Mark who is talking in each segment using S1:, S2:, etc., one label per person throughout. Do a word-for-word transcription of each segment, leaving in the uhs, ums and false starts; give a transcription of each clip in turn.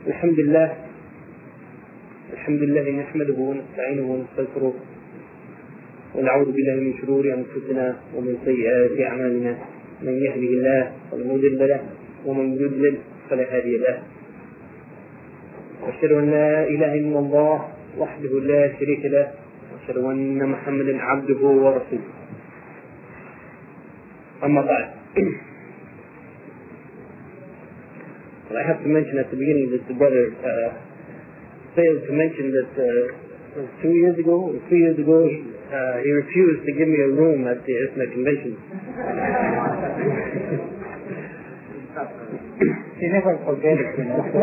S1: الحمد لله الحمد لله نحمده ونستعينه ونستغفره ونعوذ بالله من شرور أنفسنا ومن سيئات أعمالنا، من يهده الله فلا مضل له ومن يضلل فلا هادي له. وأشهد أن لا إله إلا الله وحده لا شريك له، وأشهد أن محمدا عبده ورسوله. أما بعد, well, I have to mention at the beginning that the brother uh, failed to mention that uh, two years ago or three years ago he, uh, he refused to give me a room at the ISMA convention.
S2: He never forget it, you know.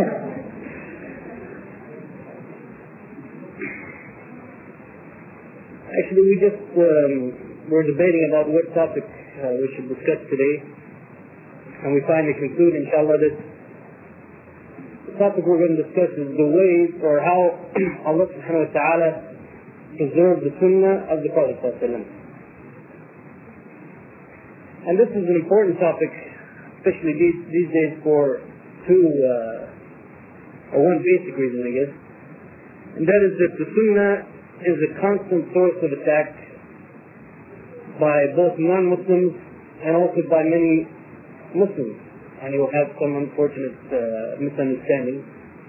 S1: Actually, we just um, were debating about what topic uh, we should discuss today, and we finally conclude, inshallah, that the topic we're going to discuss is the ways or how Allah subhanahu wa ta'ala preserved the sunnah of the Prophet sallallahu alaihi wasallam. And this is an important topic, especially these, these days, for two, uh, or one basic reason, I guess, and that is that the sunnah is a constant source of attack by both non-Muslims and also by many Muslims, and you will have some unfortunate uh, misunderstanding.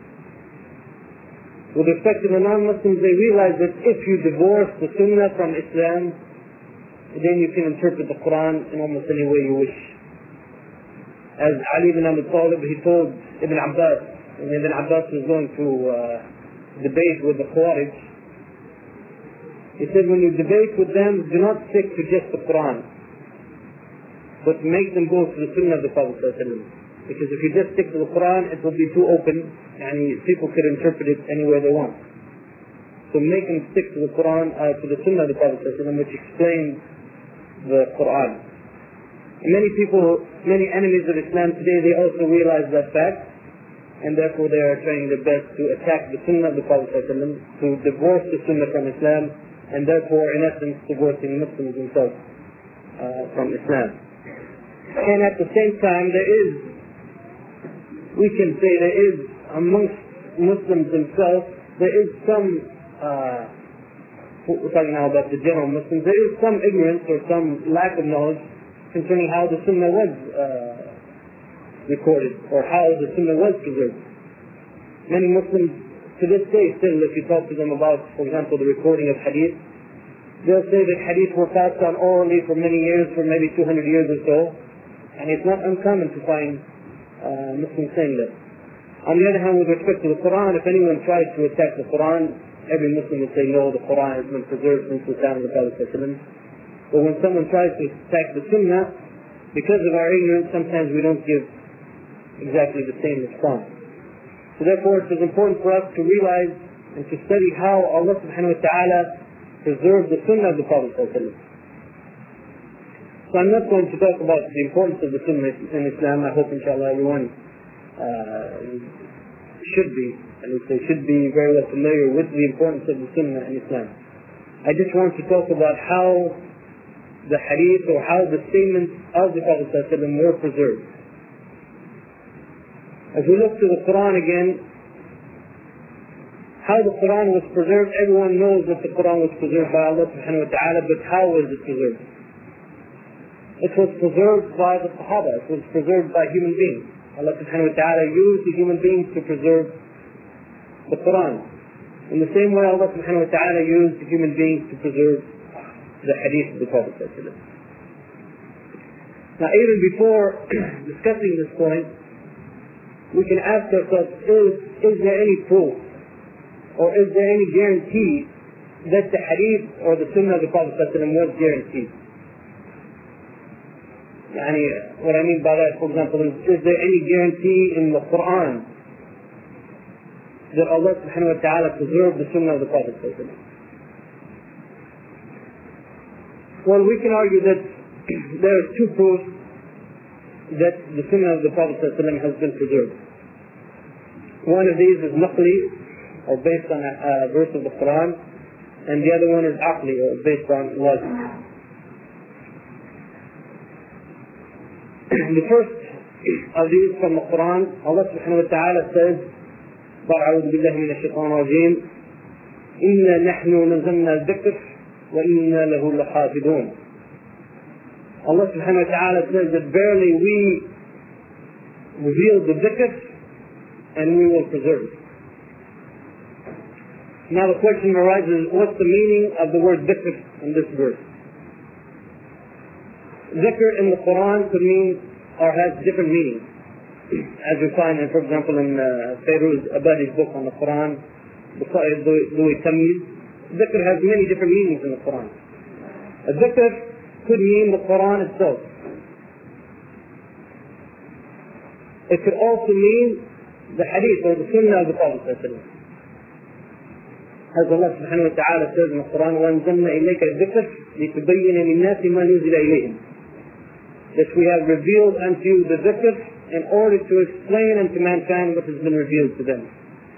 S1: With respect to the non-Muslims, they realize that if you divorce the Sunnah from Islam, then you can interpret the Quran in almost any way you wish. As Ali ibn Abi Talib, he told Ibn Abbas, and Ibn Abbas was going to uh, debate with the Khawarij, he said, when you debate with them, do not stick to just the Quran, but make them go to the Sunnah of the Prophet ﷺ. Because if you just stick to the Quran, it will be too open, and people could interpret it any way they want. So make them stick to the Quran, uh, to the Sunnah of the Prophet ﷺ, which explains the Quran. And many people, many enemies of Islam today, they also realize that fact, and therefore they are trying their best to attack the Sunnah of the Prophet ﷺ, to divorce the Sunnah from Islam, and therefore, in essence, divorcing Muslims themselves uh, from Islam. And at the same time, there is, we can say there is, amongst Muslims themselves, there is some, uh, we're talking now about the general Muslims, there is some ignorance or some lack of knowledge concerning how the Sunnah was uh, recorded, or how the Sunnah was preserved. Many Muslims, to this day still, if you talk to them about, for example, the recording of hadith, they'll say that hadith were passed on orally for many years, for maybe two hundred years or so, and it's not uncommon to find uh, Muslims saying that. On the other hand, with respect to the Quran, if anyone tries to attack the Quran, every Muslim would say, no, the Quran has been preserved since the time of the Prophet ﷺ. But when someone tries to attack the Sunnah, because of our ignorance, sometimes we don't give exactly the same response. So therefore, it is important for us to realize and to study how Allah subhanahu wa ta'ala preserved the Sunnah of the Prophet ﷺ. So I'm not going to talk about the importance of the Sunnah in Islam. I hope, inshallah, everyone uh, should be, at least they should be very well familiar with the importance of the Sunnah in Islam. I just want to talk about how the hadith or how the statements of the Prophet ﷺ were preserved. As we look to the Quran again, how the Quran was preserved, everyone knows that the Quran was preserved by Allah subhanahu wa ta'ala, but how was it preserved? It was preserved by the Sahaba, it was preserved by human beings. Allah subhanahu wa ta'ala used the human beings to preserve the Quran. In the same way, Allah subhanahu wa ta'ala used the human beings to preserve the hadith of the Prophet. Now, even before discussing this point, we can ask ourselves, is, is there any proof or is there any guarantee that the hadith or the Sunnah of the Prophet was guaranteed? Yani, what I mean by that, for example, is, is there any guarantee in the Quran that Allah subhanahu wa ta'ala preserved the Sunnah of the Prophet? Well, we can argue that there are two proofs that the Sunnah of the Prophet ﷺ has been preserved. One of these is naqli, or based on a, a verse of the Quran, and the other one is aqli, or based on logic. The first of these from the Quran, Allah subhanahu wa ta'ala says أعوذ بالله من الشيطان الرجيم إنا نحن نزلنا الذكر وإنا له لحافظون. Allah subhanahu wa ta'ala says that verily we revealed the dhikr and we will preserve it. Now the question arises, what's the meaning of the word dhikr in this verse? Dhikr in the Quran could mean or has different meanings. As you find, in, for example, in uh, Fairuz Abadi's book on the Quran, Dhikr has many different meanings in the Quran. A dhikr could mean the Quran itself. It could also mean the hadith or the sunnah of the Prophet. As Allah subhanahu wa ta'ala says in the Quran, وَأَنزَلْنَا إِلَيْكَ الذِّكْرَ لِتُبَيِّنَ لِلنَّاسِ مَا نُزِلَ إِلَيْهِمْ. That we have revealed unto you the dhikr in order to explain unto mankind what has been revealed to them.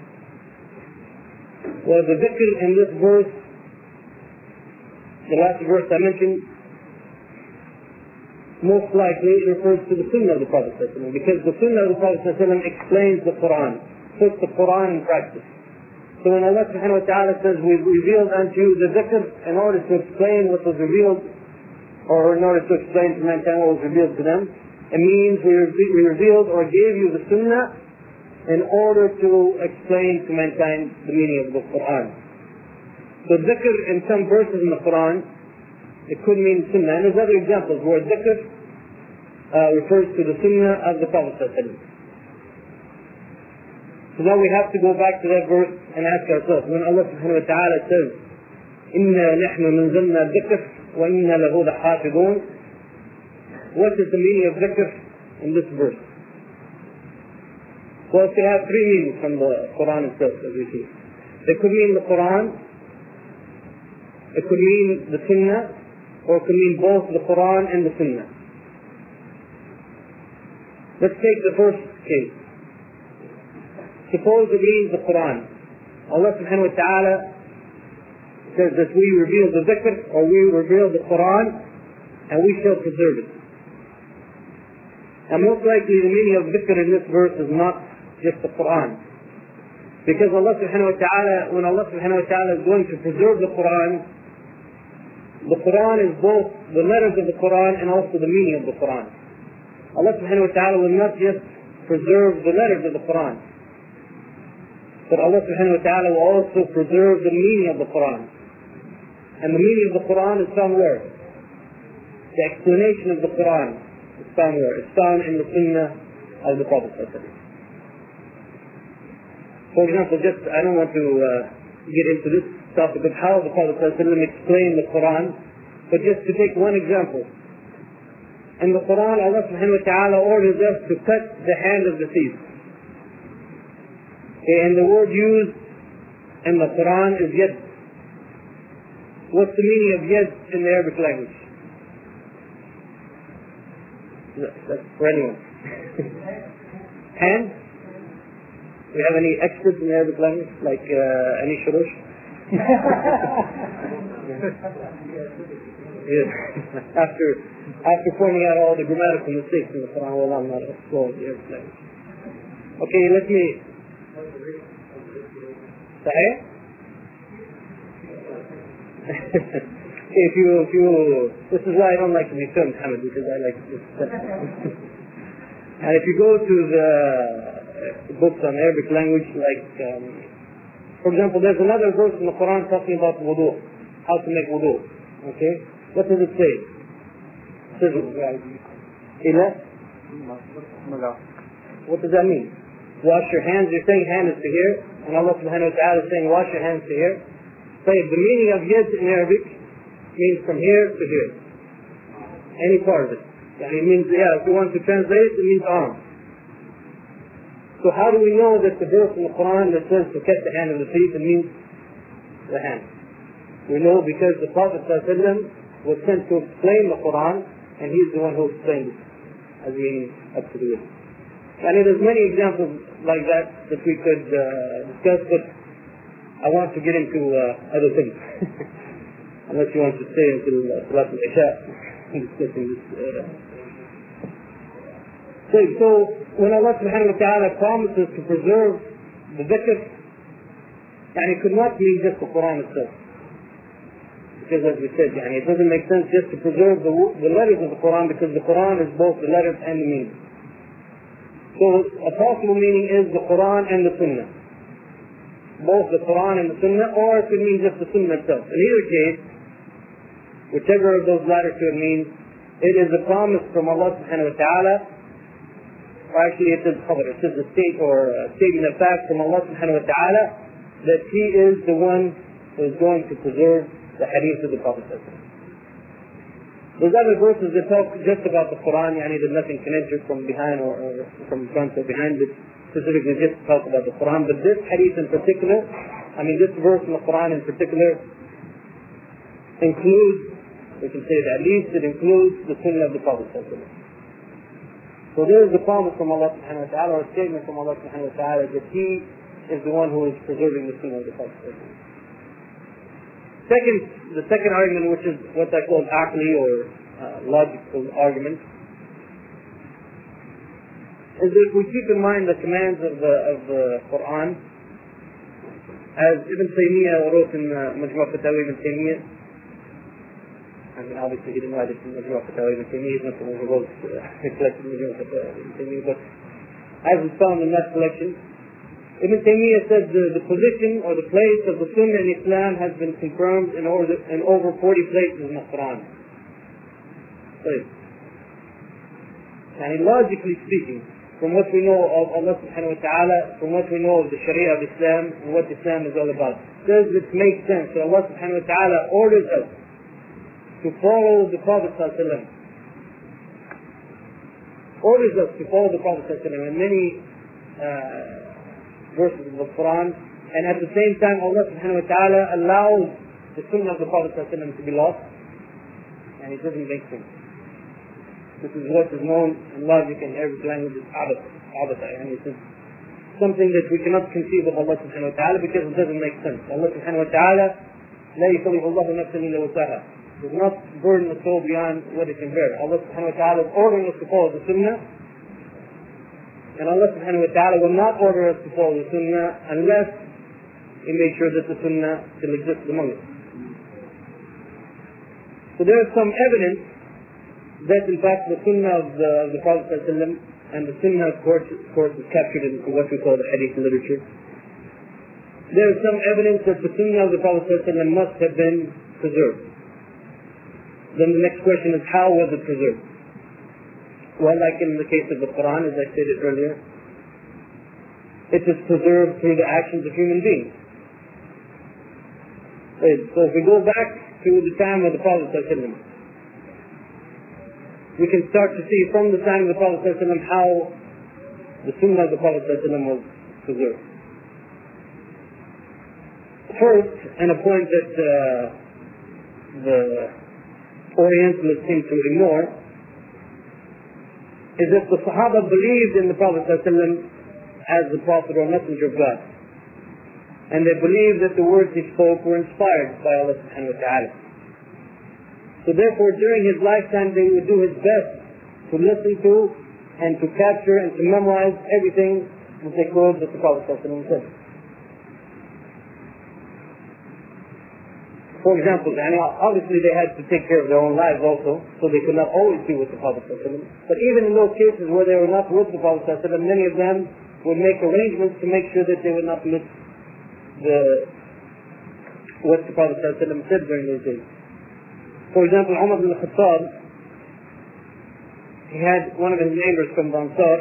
S1: Well, the dhikr in this verse, the last verse I mentioned, most likely it refers to the sunnah of the Prophet ﷺ, because the sunnah of the Prophet ﷺ explains the Quran, puts the Quran in practice. So when Allah subhanahu wa ta'ala says we revealed unto you the dhikr in order to explain what was revealed, or in order to explain to mankind what was revealed to them, it means we, re- we revealed or gave you the sunnah in order to explain to mankind the meaning of the Quran. So dhikr in some verses in the Quran, it could mean sunnah. And there's other examples where dhikr uh, refers to the sunnah of the Prophet ﷺ. So now we have to go back to that verse and ask ourselves, when Allah subhanahu wa ta'ala says, إِنَّا نَحْنُ نَنزَلْنَا الذِّكْرَ وَإِنَّا لَهُ لَحَافِظُونَ, what is the meaning of dhikr in this verse? Well, it could have three meanings from the Quran itself, as we see. It could mean the Quran, it could mean the sunnah, or it could mean both the Quran and the sunnah. Let's take the first case. Suppose it means the Quran. Allah subhanahu wa ta'ala says that we reveal the dhikr, or we reveal the Quran, and we shall preserve it. And most likely the meaning of dhikr in this verse is not just the Quran. Because Allah subhanahu wa ta'ala, when Allah subhanahu wa ta'ala is going to preserve the Quran, the Quran is both the letters of the Quran and also the meaning of the Quran. Allah subhanahu wa ta'ala will not just preserve the letters of the Quran, but Allah subhanahu wa ta'ala will also preserve the meaning of the Quran. And the meaning of the Quran is found where? The explanation of the Quran is found where? It's found in the sunnah of the Prophet. For example, just, I don't want to uh, get into this topic of how the Prophet explained the Quran, but just to take one example. In the Quran, Allah subhanahu wa ta'ala orders us to cut the hand of the thief. Okay, and the word used in the Quran is yad. What's the meaning of yad in the Arabic language? That's for anyone. Hand? Do you have any experts in the Arabic language, like uh, any shurush? Yes. after after pointing out all the grammatical mistakes in the Quran, well, I'm not exploring the Arabic language. Okay, let me. Sahih? if you if you this is why I don't like to be filmed, Hamid, because I like to. And if you go to the books on Arabic language, like, um, for example, there's another verse in the Quran talking about wudu, how to make wudu. Okay? What does it say? It says, Ila? What does that mean? Wash your hands. You're saying hand is to here, and Allah subhanahu wa ta'ala is saying wash your hands to here. So the meaning of yad in Arabic means from here to here. Any part of it. It means, yeah, if you want to translate it, it means arm. So how do we know that the verse in the Quran that says to cut the hand of the thief, it means the hand? We know because the Prophet ﷺ was sent to explain the Quran, and he's the one who explained it, as we up to the end. And there's many examples like that that we could uh, discuss, but I want to get into uh, other things. Unless you want to stay until uh, Salat al-Isha discussing this. Uh, So, so when Allah subhanahu wa ta'ala promises to preserve the dhikr, and it could not mean just the Quran itself. Because as we said, yani, it doesn't make sense just to preserve the, the letters of the Quran, because the Quran is both the letters and the meaning. So a possible meaning is the Quran and the Sunnah. Both the Quran and the Sunnah, or it could mean just the Sunnah itself. In either case, whichever of those latter two it means, it is a promise from Allah subhanahu wa ta'ala, or actually it is khabar, it is a state or a statement of fact from Allah subhanahu wa ta'ala that He is the one who is going to preserve the hadith of the Prophet. There's other verses that talk just about the Quran, yani that nothing can enter from behind or, or from front or behind, but specifically just talk about the Quran. But this hadith in particular, I mean this verse in the Quran in particular, includes, we can say that at least it includes the Sunnah of the Prophet. So there is a promise from Allah subhanahu wa ta'ala, or a statement from Allah subhanahu wa ta'ala that He is the one who is preserving the Sunnah of the Prophet. Second, the second argument, which is what I call aqli or uh, logical argument, is that if we keep in mind the commands of the, of the Quran, as Ibn Taymiyyah wrote in uh, Majmu' Fatawa Ibn Taymiyyah, I mean obviously he didn't write it in Majmu' Fatawa Ibn Taymiyyah, he's not the one who wrote uh, collected Majmu' Fatawa Ibn Taymiyyah, but as is found in that collection, Ibn Taymiyyah said the, the position or the place of the Sunnah in Islam has been confirmed in over, in over forty places in the Quran. Right. And logically speaking, from what we know of Allah subhanahu wa ta'ala, from what we know of the Sharia of Islam and what Islam is all about, does this make sense? So Allah subhanahu wa ta'ala orders us to follow the Prophet sallallahu alaihi wasallam. Orders us to follow the Prophet sallallahu alaihi wasallam in many uh, verses of the Quran, and at the same time Allah subhanahu wa ta'ala allows the Sunnah of the Prophet sallallahu alaihi wasallam to be lost, and it doesn't make sense. This is what is known in logic and Arabic language as abata, abata, and it is something that we cannot conceive of Allah subhanahu wa ta'ala because it doesn't make sense. Allah subhanahu wa ta'ala لا يكلف الله نفسا إلا وسعها, does not burden the soul beyond what it can bear. Allah subhanahu wa ta'ala is ordering us to follow the Sunnah, and Allah subhanahu wa ta'ala will not order us to follow the Sunnah unless He makes sure that the Sunnah still exists among us. So there is some evidence that in fact the Sunnah of the, of the Prophet ﷺ, and the Sunnah of course, of course is captured in what we call the Hadith literature. There is some evidence that the Sunnah of the Prophet ﷺ must have been preserved. Then the next question is, how was it preserved? Well, like in the case of the Quran, as I stated earlier, it is preserved through the actions of human beings. So if we go back to the time of the Prophet ﷺ, we can start to see from the time of the Prophet ﷺ how the Sunnah of the Prophet ﷺ was preserved. First, and a point that uh, the Orientalists seem to ignore, is that the Sahaba believed in the Prophet ﷺ as the Prophet or Messenger of God. And they believed that the words he spoke were inspired by Allah subhanahu wa ta'ala. So therefore, during his lifetime, they would do his best to listen to and to capture and to memorize everything that they could that the Prophet ﷺ said. For example, obviously they had to take care of their own lives also, so they could not always be with the Prophet ﷺ. But even in those cases where they were not with the Prophet ﷺ, many of them would make arrangements to make sure that they would not miss the what the Prophet ﷺ said during those days. For example, Umar ibn al-Khattab, he had one of his neighbors from Ansar.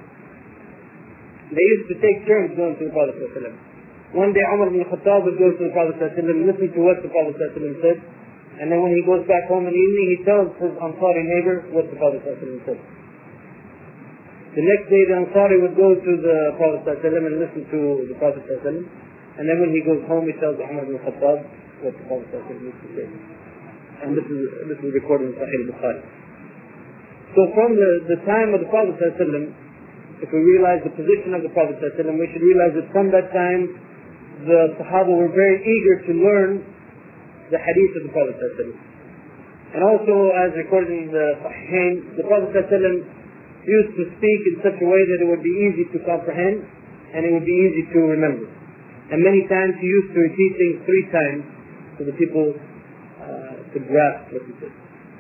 S1: They used to take turns going to the Prophet ﷺ. One day Umar ibn al-Khattab would go to the Prophet ﷺ and listen to what the Prophet ﷺ said, and then when he goes back home in the evening, he tells his Ansari neighbor what the Prophet ﷺ said. The next day the Ansari would go to the Prophet ﷺ and listen to the Prophet ﷺ, and then when he goes home he tells Umar ibn al-Khattab what the Prophet ﷺ used to say. And this is this is recorded in Sahih Bukhari. So from the, the time of the Prophet ﷺ, if we realize the position of the Prophet ﷺ, we should realize that from that time the Sahaba were very eager to learn the hadith of the Prophet ﷺ. And also, as recorded in the Sahihain, the Prophet ﷺ used to speak in such a way that it would be easy to comprehend, and it would be easy to remember. And many times he used to repeat things three times so the people uh, could grasp what he said.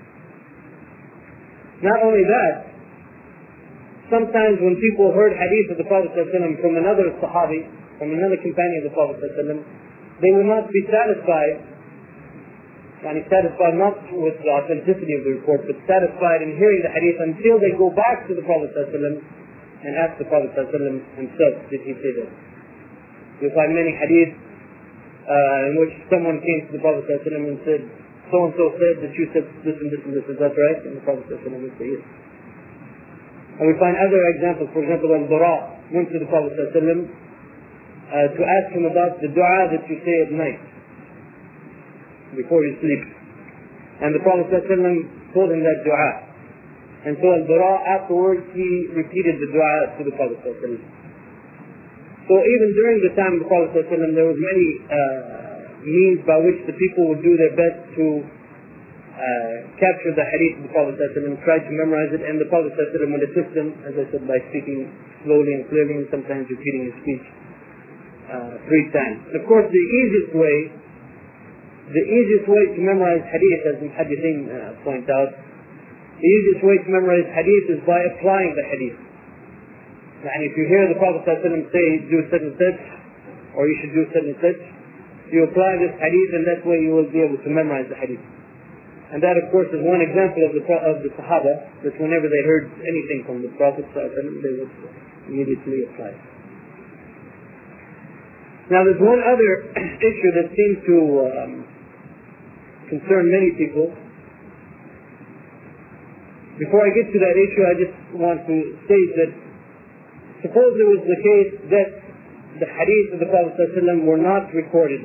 S1: Not only that, sometimes when people heard hadith of the Prophet ﷺ from another Sahabi, from another companion of the Prophet ﷺ, they would not be satisfied, and satisfied not with the authenticity of the report, but satisfied in hearing the hadith until they go back to the Prophet ﷺ and ask the Prophet ﷺ himself, did he say that? You'll find many hadith uh, in which someone came to the Prophet ﷺ and said, so-and-so said that you said this and this and this, is that right? And the Prophet ﷺ would say yes. And we find other examples. For example, Al-Bara went to the Prophet ﷺ uh, to ask him about the dua that you say at night before you sleep. And the Prophet ﷺ told him that dua. And so Al-Bara afterwards he repeated the dua to the Prophet ﷺ. So even during the time of the Prophet ﷺ, there was many uh, means by which the people would do their best to uh, capture the hadith of the Prophet ﷺ and try to memorize it. And the Prophet ﷺ would assist them, as I said, by speaking slowly and clearly, and sometimes repeating his speech uh, three times. And of course, the easiest way, the easiest way to memorize hadith, as the Muhaddithin uh, point out, the easiest way to memorize hadith is by applying the hadith. And if you hear the Prophet ﷺ say, do such and such, or you should do such and such, you apply this hadith, and that way you will be able to memorize the hadith. And that, of course, is one example of the of the Sahaba, that whenever they heard anything from the Prophet ﷺ, they would immediately apply it. Now, there's one other issue that seems to um, concern many people. Before I get to that issue, I just want to state that suppose it was the case that the hadith of the Prophet ﷺ were not recorded.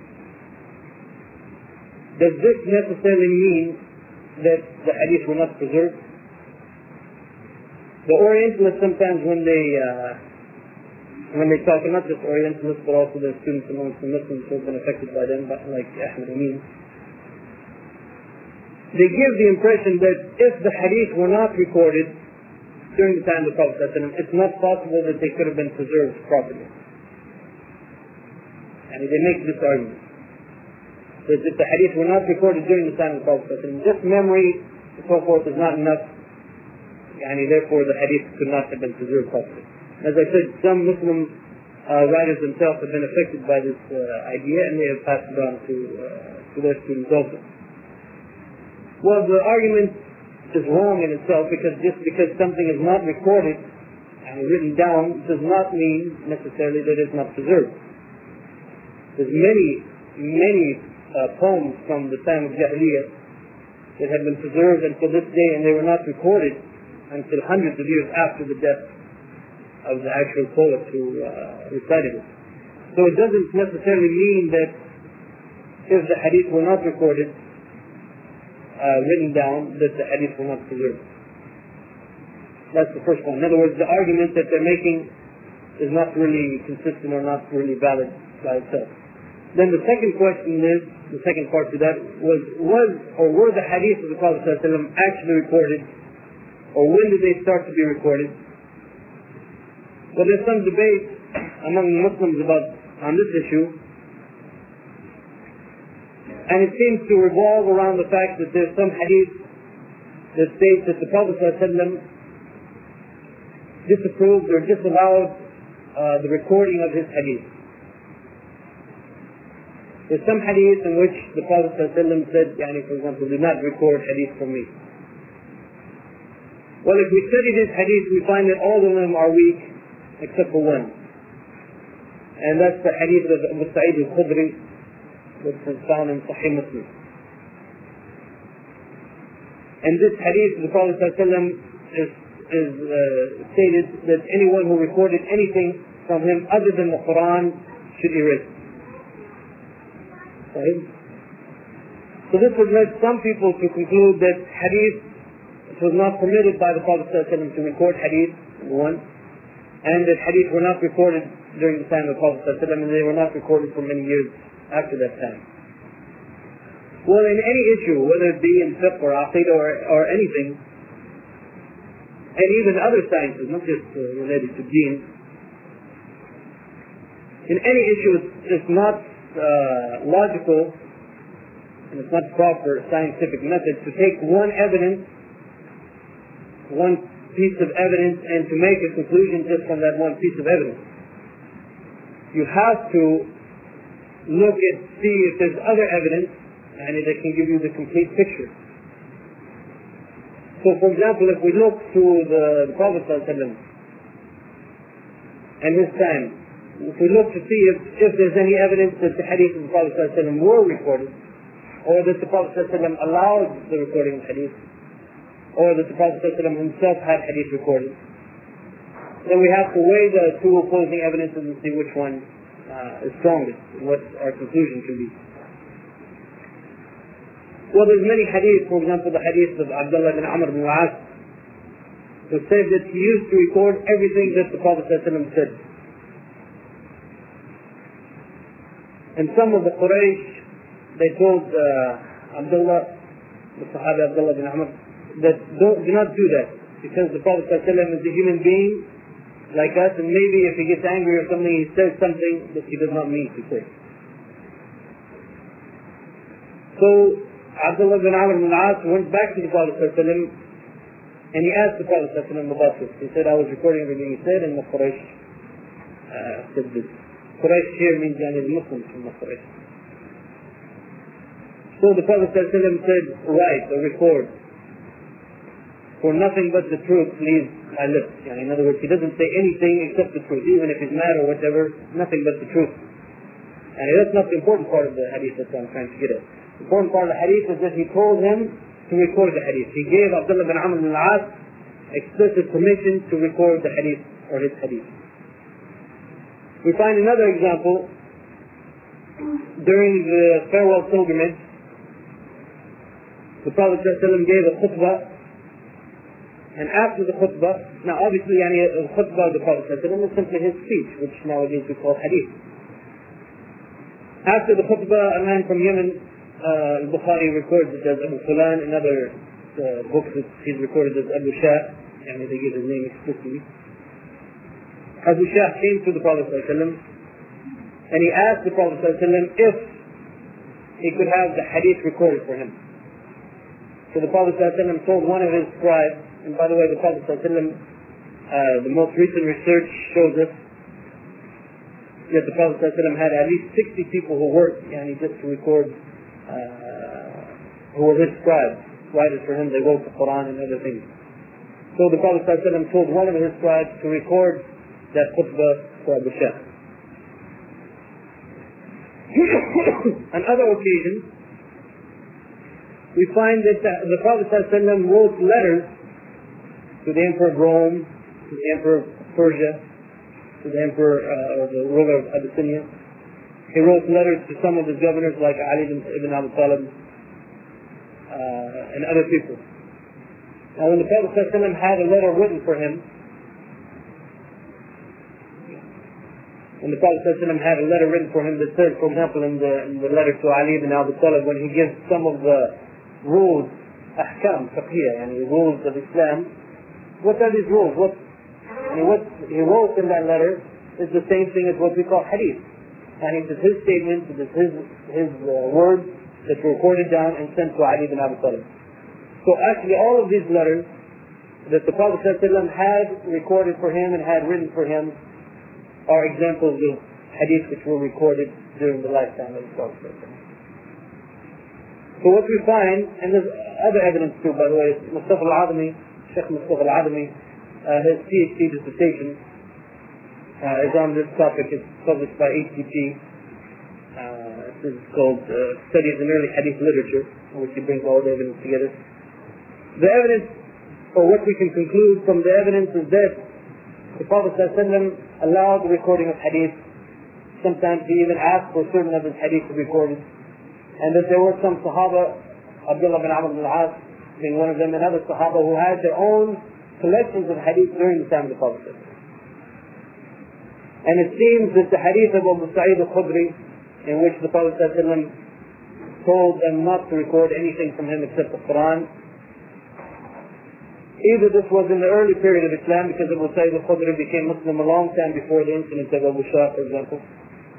S1: Does this necessarily mean that the hadith were not preserved? The Orientalists sometimes when they uh, when they talk, and not just Orientalists but also the students amongst the Muslims who have been affected by them, like Ahmed Amin, they give the impression that if the hadith were not recorded during the time of the Prophet ﷺ, it's not possible that they could have been preserved properly. And they make this argument. That if the hadith were not recorded during the time of the Prophet ﷺ, just memory and so forth is not enough, and therefore the hadith could not have been preserved properly. As I said, some Muslim uh, writers themselves have been affected by this uh, idea, and they have passed it on to, uh, to their students also. Well, the argument is wrong in itself, because just because something is not recorded and written down does not mean necessarily that it's not preserved. There's many, many uh, poems from the time of Jahiliyyah that have been preserved until this day, and they were not recorded until hundreds of years after the death of the actual poet who uh, recited it. So it doesn't necessarily mean that if the hadith were not recorded, Uh, written down, that the hadith will not preserve. That's the first one. In other words, the argument that they're making is not really consistent or not really valid by itself. Then the second question is, the second part to that was, was or were the hadith of the Prophet ﷺ actually recorded, or when did they start to be recorded? Well, there's some debate among Muslims about on this issue. And it seems to revolve around the fact that there's some hadith that states that the Prophet ﷺ disapproved or disallowed uh, the recording of his hadith. There's some hadith in which the Prophet ﷺ said, yani, for example, do not record hadith from me. Well, if we study this hadith, we find that all of them are weak except for one. And that's the hadith of Abu Sa'id al-Khudri, which is found in Sahih Muslim. And this hadith of the Prophet ﷺ is, is uh, stated that anyone who recorded anything from him other than the Quran should erase. Right? So this would lead some people to conclude that hadith, it was not permitted by the Prophet ﷺ to record hadith, one, and that hadith were not recorded during the time of the Prophet ﷺ, and they were not recorded for many years after that time. Well, in any issue, whether it be in fiqh or aqidah or, or anything, and even other sciences, not just uh, related to deen, in any issue, it's, it's not uh, logical and it's not proper scientific method to take one evidence, one piece of evidence, and to make a conclusion just from that one piece of evidence. You have to look at, see if there's other evidence, and that can give you the complete picture. So, for example, if we look to the, the Prophet ﷺ and his time, if we look to see if, if there's any evidence that the hadith of the Prophet ﷺ were recorded, or that the Prophet ﷺ allowed the recording of hadith, or that the Prophet ﷺ himself had hadith recorded, then we have to weigh the two opposing evidences and see which one uh, is strongest, and what our conclusion can be. Well, there's many hadith, for example, the hadith of Abdullah bin Amr bin al-As, who said that he used to record everything that the Prophet ﷺ said. And some of the Quraysh, they told uh, Abdullah, the Sahabi Abdullah bin Amr, that don't, do not do that, because the Prophet ﷺ is a human being like us, and maybe if he gets angry or something, he says something that he does not mean to say. So Abdullah bin Amr bin al-As went back to the Prophet ﷺ and he asked the Prophet ﷺ about this. He said, I was recording everything he said, and the Quraysh uh, said this. Quraysh here means yani the Muslims from the Quraysh. So the Prophet ﷺ said, write or record, for nothing but the truth leaves my lips. Yani, in other words, he doesn't say anything except the truth, even if he's mad or whatever, nothing but the truth. And that's not the important part of the hadith that I'm trying to get at. The important part of the hadith is that he told him to record the hadith. He gave Abdullah bin Amr bin al-As explicit permission to record the hadith or his hadith. We find another example during the farewell pilgrimage. The Prophet ﷺ gave a khutbah, and after the khutbah, now obviously yani, the khutbah of the Prophet ﷺ is simply his speech, which nowadays we call hadith. After the khutbah, a man from Yemen, uh, al-Bukhari records it as Abu Fulan. In other uh, books he's recorded as Abu Shah, and they give his name explicitly. Abu Shah came to the Prophet ﷺ and he asked the Prophet ﷺ if he could have the hadith recorded for him. So the Prophet ﷺ told one of his scribes, and by the way, the Prophet ﷺ, uh, the most recent research shows us that the Prophet ﷺ had at least sixty people who worked yani, just to record, uh, who were his scribes, writers for him. They wrote the Quran and other things. So the Prophet ﷺ told one of his scribes to record that khutbah for Abu Shah. On other occasions, we find that the, the Prophet ﷺ wrote letters to the Emperor of Rome, to the Emperor of Persia, to the Emperor uh, or the ruler of Abyssinia. He wrote letters to some of his governors like Ali ibn Abi Talib uh, and other people. Now when the Prophet ﷺ had a letter written for him, when the Prophet ﷺ had a letter written for him that said, for example, in the, in the letter to Ali ibn Abi Talib, when he gives some of the rules, ahkam, fiqhiyah, and the rules of Islam, what are these rules? What, I mean, what he wrote in that letter is the same thing as what we call hadith. And it is his statements, it is his, his uh, words that were recorded down and sent to Ali ibn Abi Talib. So actually all of these letters that the Prophet ﷺ had recorded for him and had written for him are examples of hadith which were recorded during the lifetime of the Prophet ﷺ. So what we find, and there's other evidence too, by the way, Mustafa al-Adami, Sheikh Mustafa al-Adami, uh, his PhD dissertation uh, is on this topic. It's published by H T T. Uh, this is called uh, Studies in Early Hadith Literature, in which he brings all the evidence together. The evidence, or what we can conclude from the evidence, is that the Prophet ﷺ allowed the recording of hadith. Sometimes he even asked for certain of his hadith to be recorded. And that there were some Sahaba, Abdullah bin Amr bin al-As being one of them, and other Sahaba who had their own collections of hadith during the time of the Prophet ﷺ. And it seems that the hadith of Abu Sa'id al-Khudri, in which the Prophet ﷺ told them not to record anything from him except the Quran, either this was in the early period of Islam, because Abu Sa'id al-Khudri became Muslim a long time before the incident of Abu Shah, for example,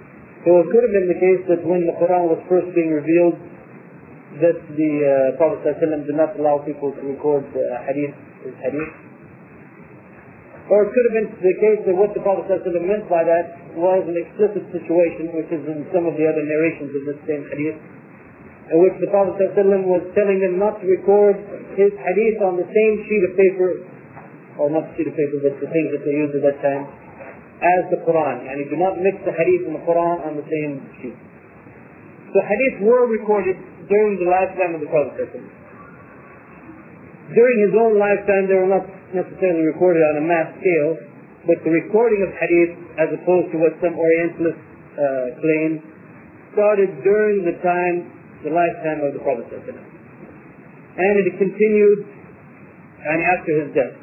S1: So it could have been the case that when the Quran was first being revealed, that the uh, Prophet ﷺ did not allow people to record uh, hadith, his hadith. Or it could have been the case that what the Prophet ﷺ meant by that was an explicit situation, which is in some of the other narrations of this same hadith, in which the Prophet ﷺ was telling them not to record his hadith on the same sheet of paper, or not sheet of paper, but the things that they used at that time, as the Quran. And he do not mix the hadith and the Quran on the same sheet. So hadith were recorded during the lifetime of the Prophet ﷺ. During his own lifetime, they were not necessarily recorded on a mass scale, but the recording of hadith, as opposed to what some Orientalists uh, claim, started during the time, the lifetime of the Prophet ﷺ. And it continued and after his death.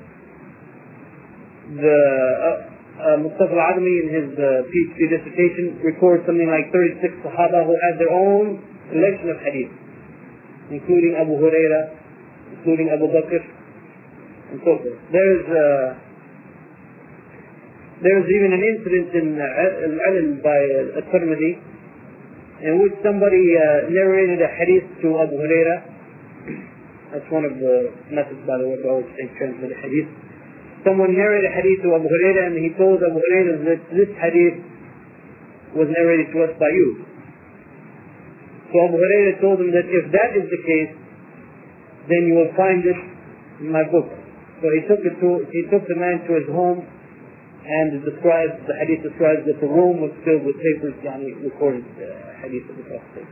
S1: The uh, uh, Mustafa al-Adami in his uh, PhD dissertation records something like thirty-six Sahaba who had their own collection of hadith, including Abu Huraira, including Abu Bakr, and so forth. There's uh, there's even an incident in Al-Ilm by uh, At-Tirmidhi in which somebody uh, narrated a hadith to Abu Huraira. That's one of the methods, by the way, to always say translate a hadith. Someone narrated a hadith to Abu Huraira, and he told Abu Huraira that this hadith was narrated to us by you. So Abu Huraira told him that if that is the case, then you will find this in my book. So he took it to, he took the man to his home, and it describes, the hadith describes that the room was filled with papers, yani recorded uh, hadith of the Prophet.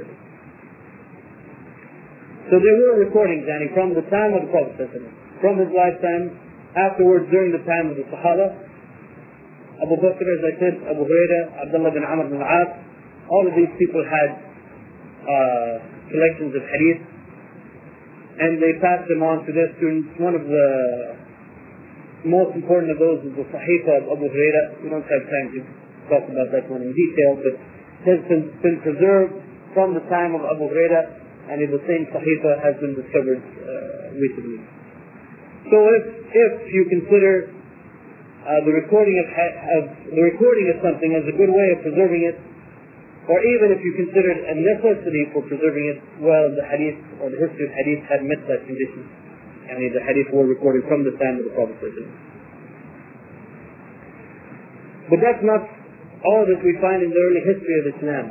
S1: So there were recordings, yani from the time of the Prophet, from his lifetime, afterwards during the time of the Sahaba, Abu Bakr, as I said, Abu Huraira, Abdullah bin Amr bin al-As, all of these people had uh, collections of hadith, and they passed them on to their students. One of the most important of those is the Sahifa of Abu Huraira. We don't have time to talk about that one in detail, but it has been, been preserved from the time of Abu Huraira, and the same Sahifa has been discovered uh, recently. So if, if you consider uh, the recording of, of the recording of something as a good way of preserving it, or even if you consider it a necessity for preserving it, well, the hadith or the history of hadith had met that condition. I mean, the hadith were recorded from the time of the Prophet. But that's not all that we find in the early history of Islam.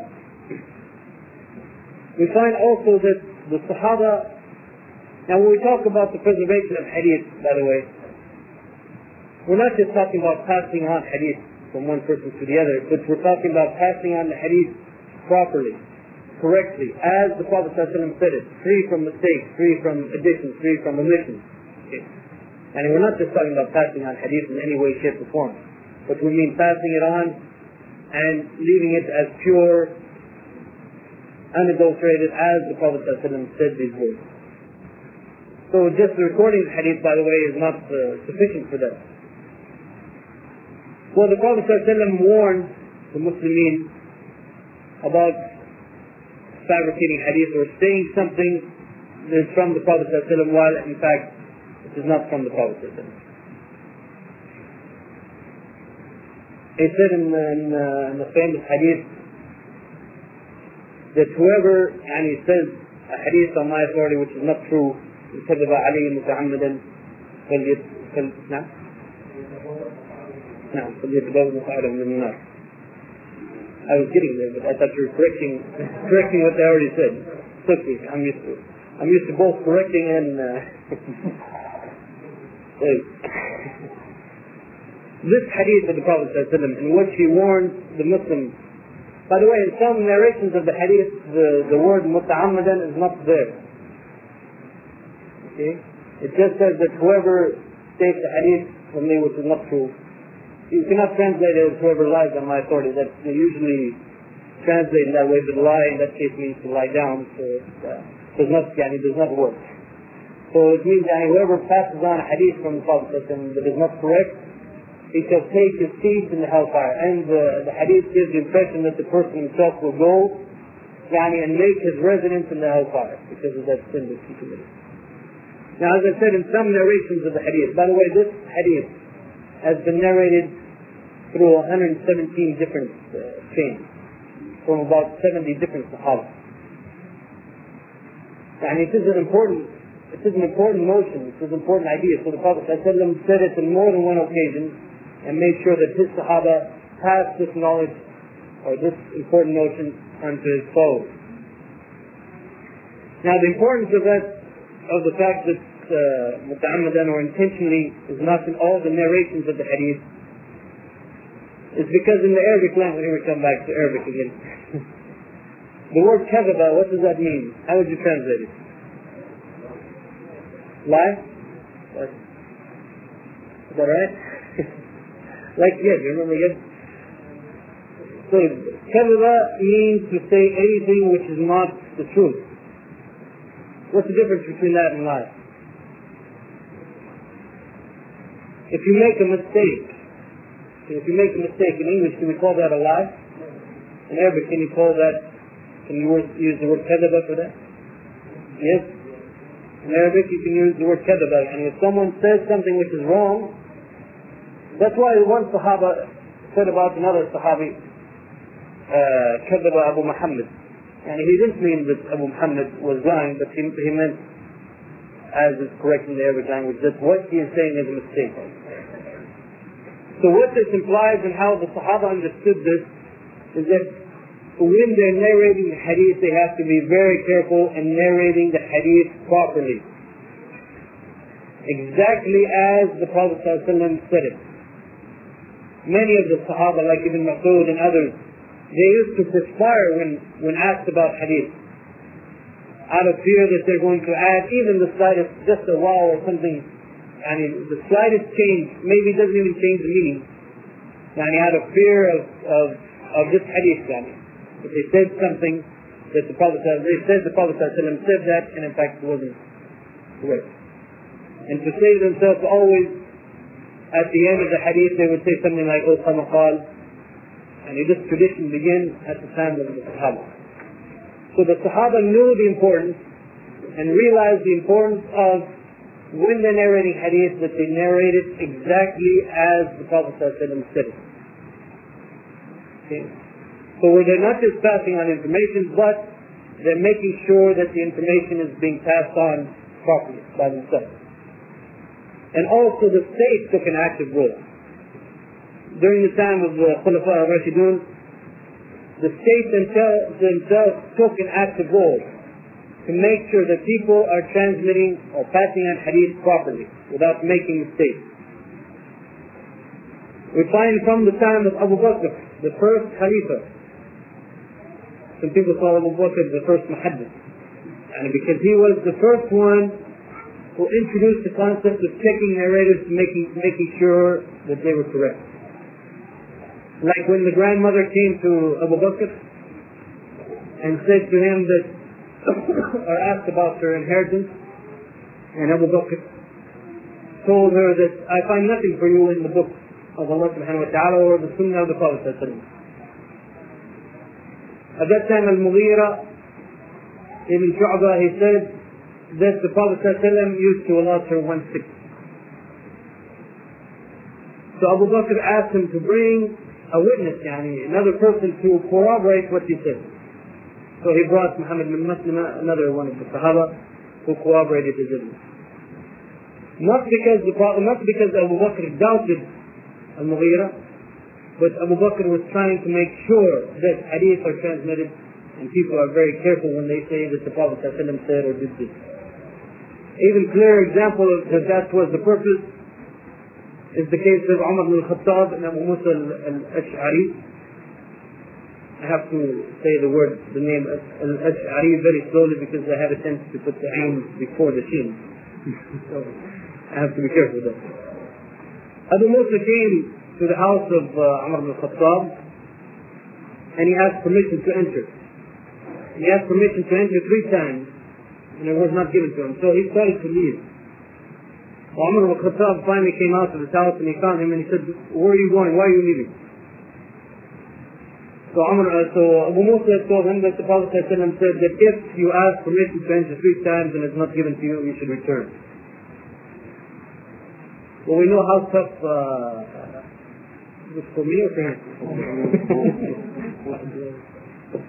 S1: We find also that the Sahaba, now when we talk about the preservation of hadith, by the way, we're not just talking about passing on hadith from one person to the other, but we're talking about passing on the hadith properly, correctly, as the Prophet ﷺ said it, free from mistakes, free from additions, free from omissions. Okay. And we're not just talking about passing on hadith in any way, shape, or form, but we mean passing it on and leaving it as pure, unadulterated as the Prophet ﷺ said these words. So just the recording of hadith, by the way, is not uh, sufficient for that. Well, the Prophet ﷺ warned the Muslimin about fabricating hadith or saying something that is from the Prophet ﷺ while in fact it is not from the Prophet ﷺ. He said in, in, uh, in the famous hadith that whoever yani, says a hadith on my authority which is not true, كذب عليه متعمدا فليت فل نعم نعم فليتبوأ مقعده من النار. I was getting there, but I thought you were correcting correcting what they already said. It's okay, I'm used to it. I'm used to both correcting and uh, this hadith of the Prophet ﷺ in which he warned the Muslims. By the way, in some narrations of the hadith, the, the word muta'ammadan is not there. Okay? It just says that whoever states the hadith from me which is not true, you cannot translate it as whoever lies on my authority. That's usually translated that way, but lie in that case means to lie down, so it uh, does not, yani, does not work. So it means that yani, whoever passes on a hadith from the Prophet that is not correct, he shall take his seat in the hellfire. And uh, the hadith gives the impression that the person himself will go yani, and make his residence in the hellfire because of that sin that he committed. Now, as I said, in some narrations of the hadith, by the way, this hadith has been narrated through one hundred seventeen different uh, chains. from about seventy different Sahaba. And it is an important, it is an important notion, it is an important idea. So the Prophet ﷺ said it in more than one occasion and made sure that his Sahaba passed this knowledge or this important notion onto his followers. Now the importance of that, of the fact that uh, muta'ammadan or intentionally is not in all the narrations of the hadith is because in the Arabic language, here we come back to Arabic again. The word kadhaba, what does that mean? How would you translate it? Lie? What? Is that right? Like Yed, you remember Yed? So kadhaba means to say anything which is not the truth. What's the difference between that and lie? If you make a mistake, if you make a mistake in English, can we call that a lie? In Arabic, can you call that, can you use the word kadhaba for that? Yes? In Arabic, you can use the word kadhaba. And if someone says something which is wrong, that's why one Sahaba said about another Sahabi, kadhaba Abu Muhammad. And he didn't mean that Abu Muhammad was lying, but he, he meant, as is correct in the Arabic language, that what he is saying is a mistake. So what this implies and how the Sahaba understood this is that when they're narrating the hadith, they have to be very careful in narrating the hadith properly. Exactly as the Prophet ﷺ said it. Many of the Sahaba, like Ibn Mas'ud and others, they used to perspire when, when asked about hadith, out of fear that they're going to add even the slightest, just a wow or something, and the slightest change, maybe it doesn't even change the meaning, and out of fear of, of, of this hadith. Yani. If they said something that the Prophet, they said the Prophet ﷺ said that, and in fact it wasn't correct. And to save themselves always, at the end of the hadith, they would say something like, "Oh, kama qal." And this tradition began at the time of the Sahaba. So the Sahaba knew the importance and realized the importance of, when they're narrating hadith, that they narrate it exactly as the Prophet ﷺ said it. Okay. So where they're not just passing on information, but they're making sure that the information is being passed on properly by themselves. And also the state took an active role. During the time of the Khulafa al-Rashidun, the state themselves, themselves took an active role to make sure that people are transmitting or passing on hadith properly without making mistakes. We find from the time of Abu Bakr, the first Khalifa, some people call Abu Bakr the first Muhaddith, and because he was the first one who introduced the concept of checking narrators, making making sure that they were correct. Like when the grandmother came to Abu Bakr and said to him that, or asked about her inheritance, and Abu Bakr told her that, "I find nothing for you in the book of Allah subhanahu wa ta'ala or the Sunnah of the Prophet sallallahu alaihi wasallam." At that time, Al-Mughira ibn Shu'bah, he said that the Prophet sallallahu alaihi wasallam used to allot her one-sixth. So Abu Bakr asked him to bring a witness, yani, another person to corroborate what he said. So he brought Muhammad bin Maslama, another one of the Sahaba, who corroborated his evidence. Not because the Prophet, not because Abu Bakr doubted Al-Mughira, but Abu Bakr was trying to make sure that hadith are transmitted, and people are very careful when they say that the Prophet ﷺ said or did this. Even clear example of that that was the purpose is the case of Umar ibn al-Khattab and Abu Musa al-Ash'ari. I have to say the word, the name al-Ash'ari very slowly because I have a tendency to put the ain before the shin. So I have to be careful with that. Abu Musa came to the house of uh, Umar ibn al-Khattab and he asked permission to enter. He asked permission to enter three times and it was not given to him. So he started to leave. Umar ibn al-Khattab finally came out of his house and he found him and he said, "Where are you going? Why are you leaving?" So, Umar, uh, so Abu Musa told him that the Prophet ﷺ said that if you ask permission to enter three times and it's not given to you, you should return. Well, we know how tough uh, it was for me or for him.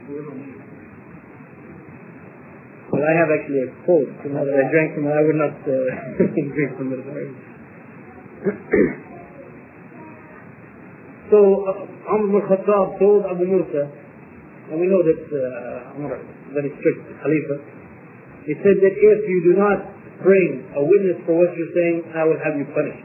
S1: I have actually a quote. You know, that I drank from it. I would not uh, drink from it. So uh, Umar ibn Khattab told Abu Musa, and we know that uh, Umar is very strict Khalifa. He said that if you do not bring a witness for what you're saying, I will have you punished.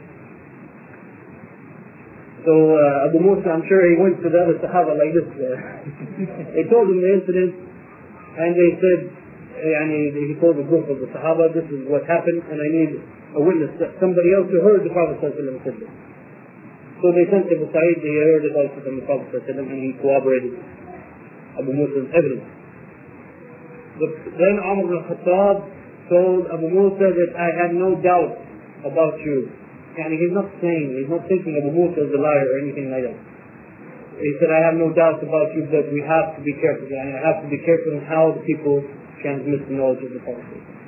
S1: So uh, Abu Musa, I'm sure he went to the other Sahaba like this. Uh, they told him the incident, and they said, yani, he told the group of the Sahaba, this is what happened, and I need a witness, somebody else who heard the Prophet said this. So they sent Abu Sa'id, he heard it also from the Prophet and he corroborated Abu Musa's evidence. But then Umar ibn Khattab told Abu Musa that I have no doubt about you. And he's not saying, he's not thinking Abu Musa is a liar or anything like that. He said, I have no doubt about you, but we have to be careful. And I have to be careful in how the people transmit the knowledge of the Prophet.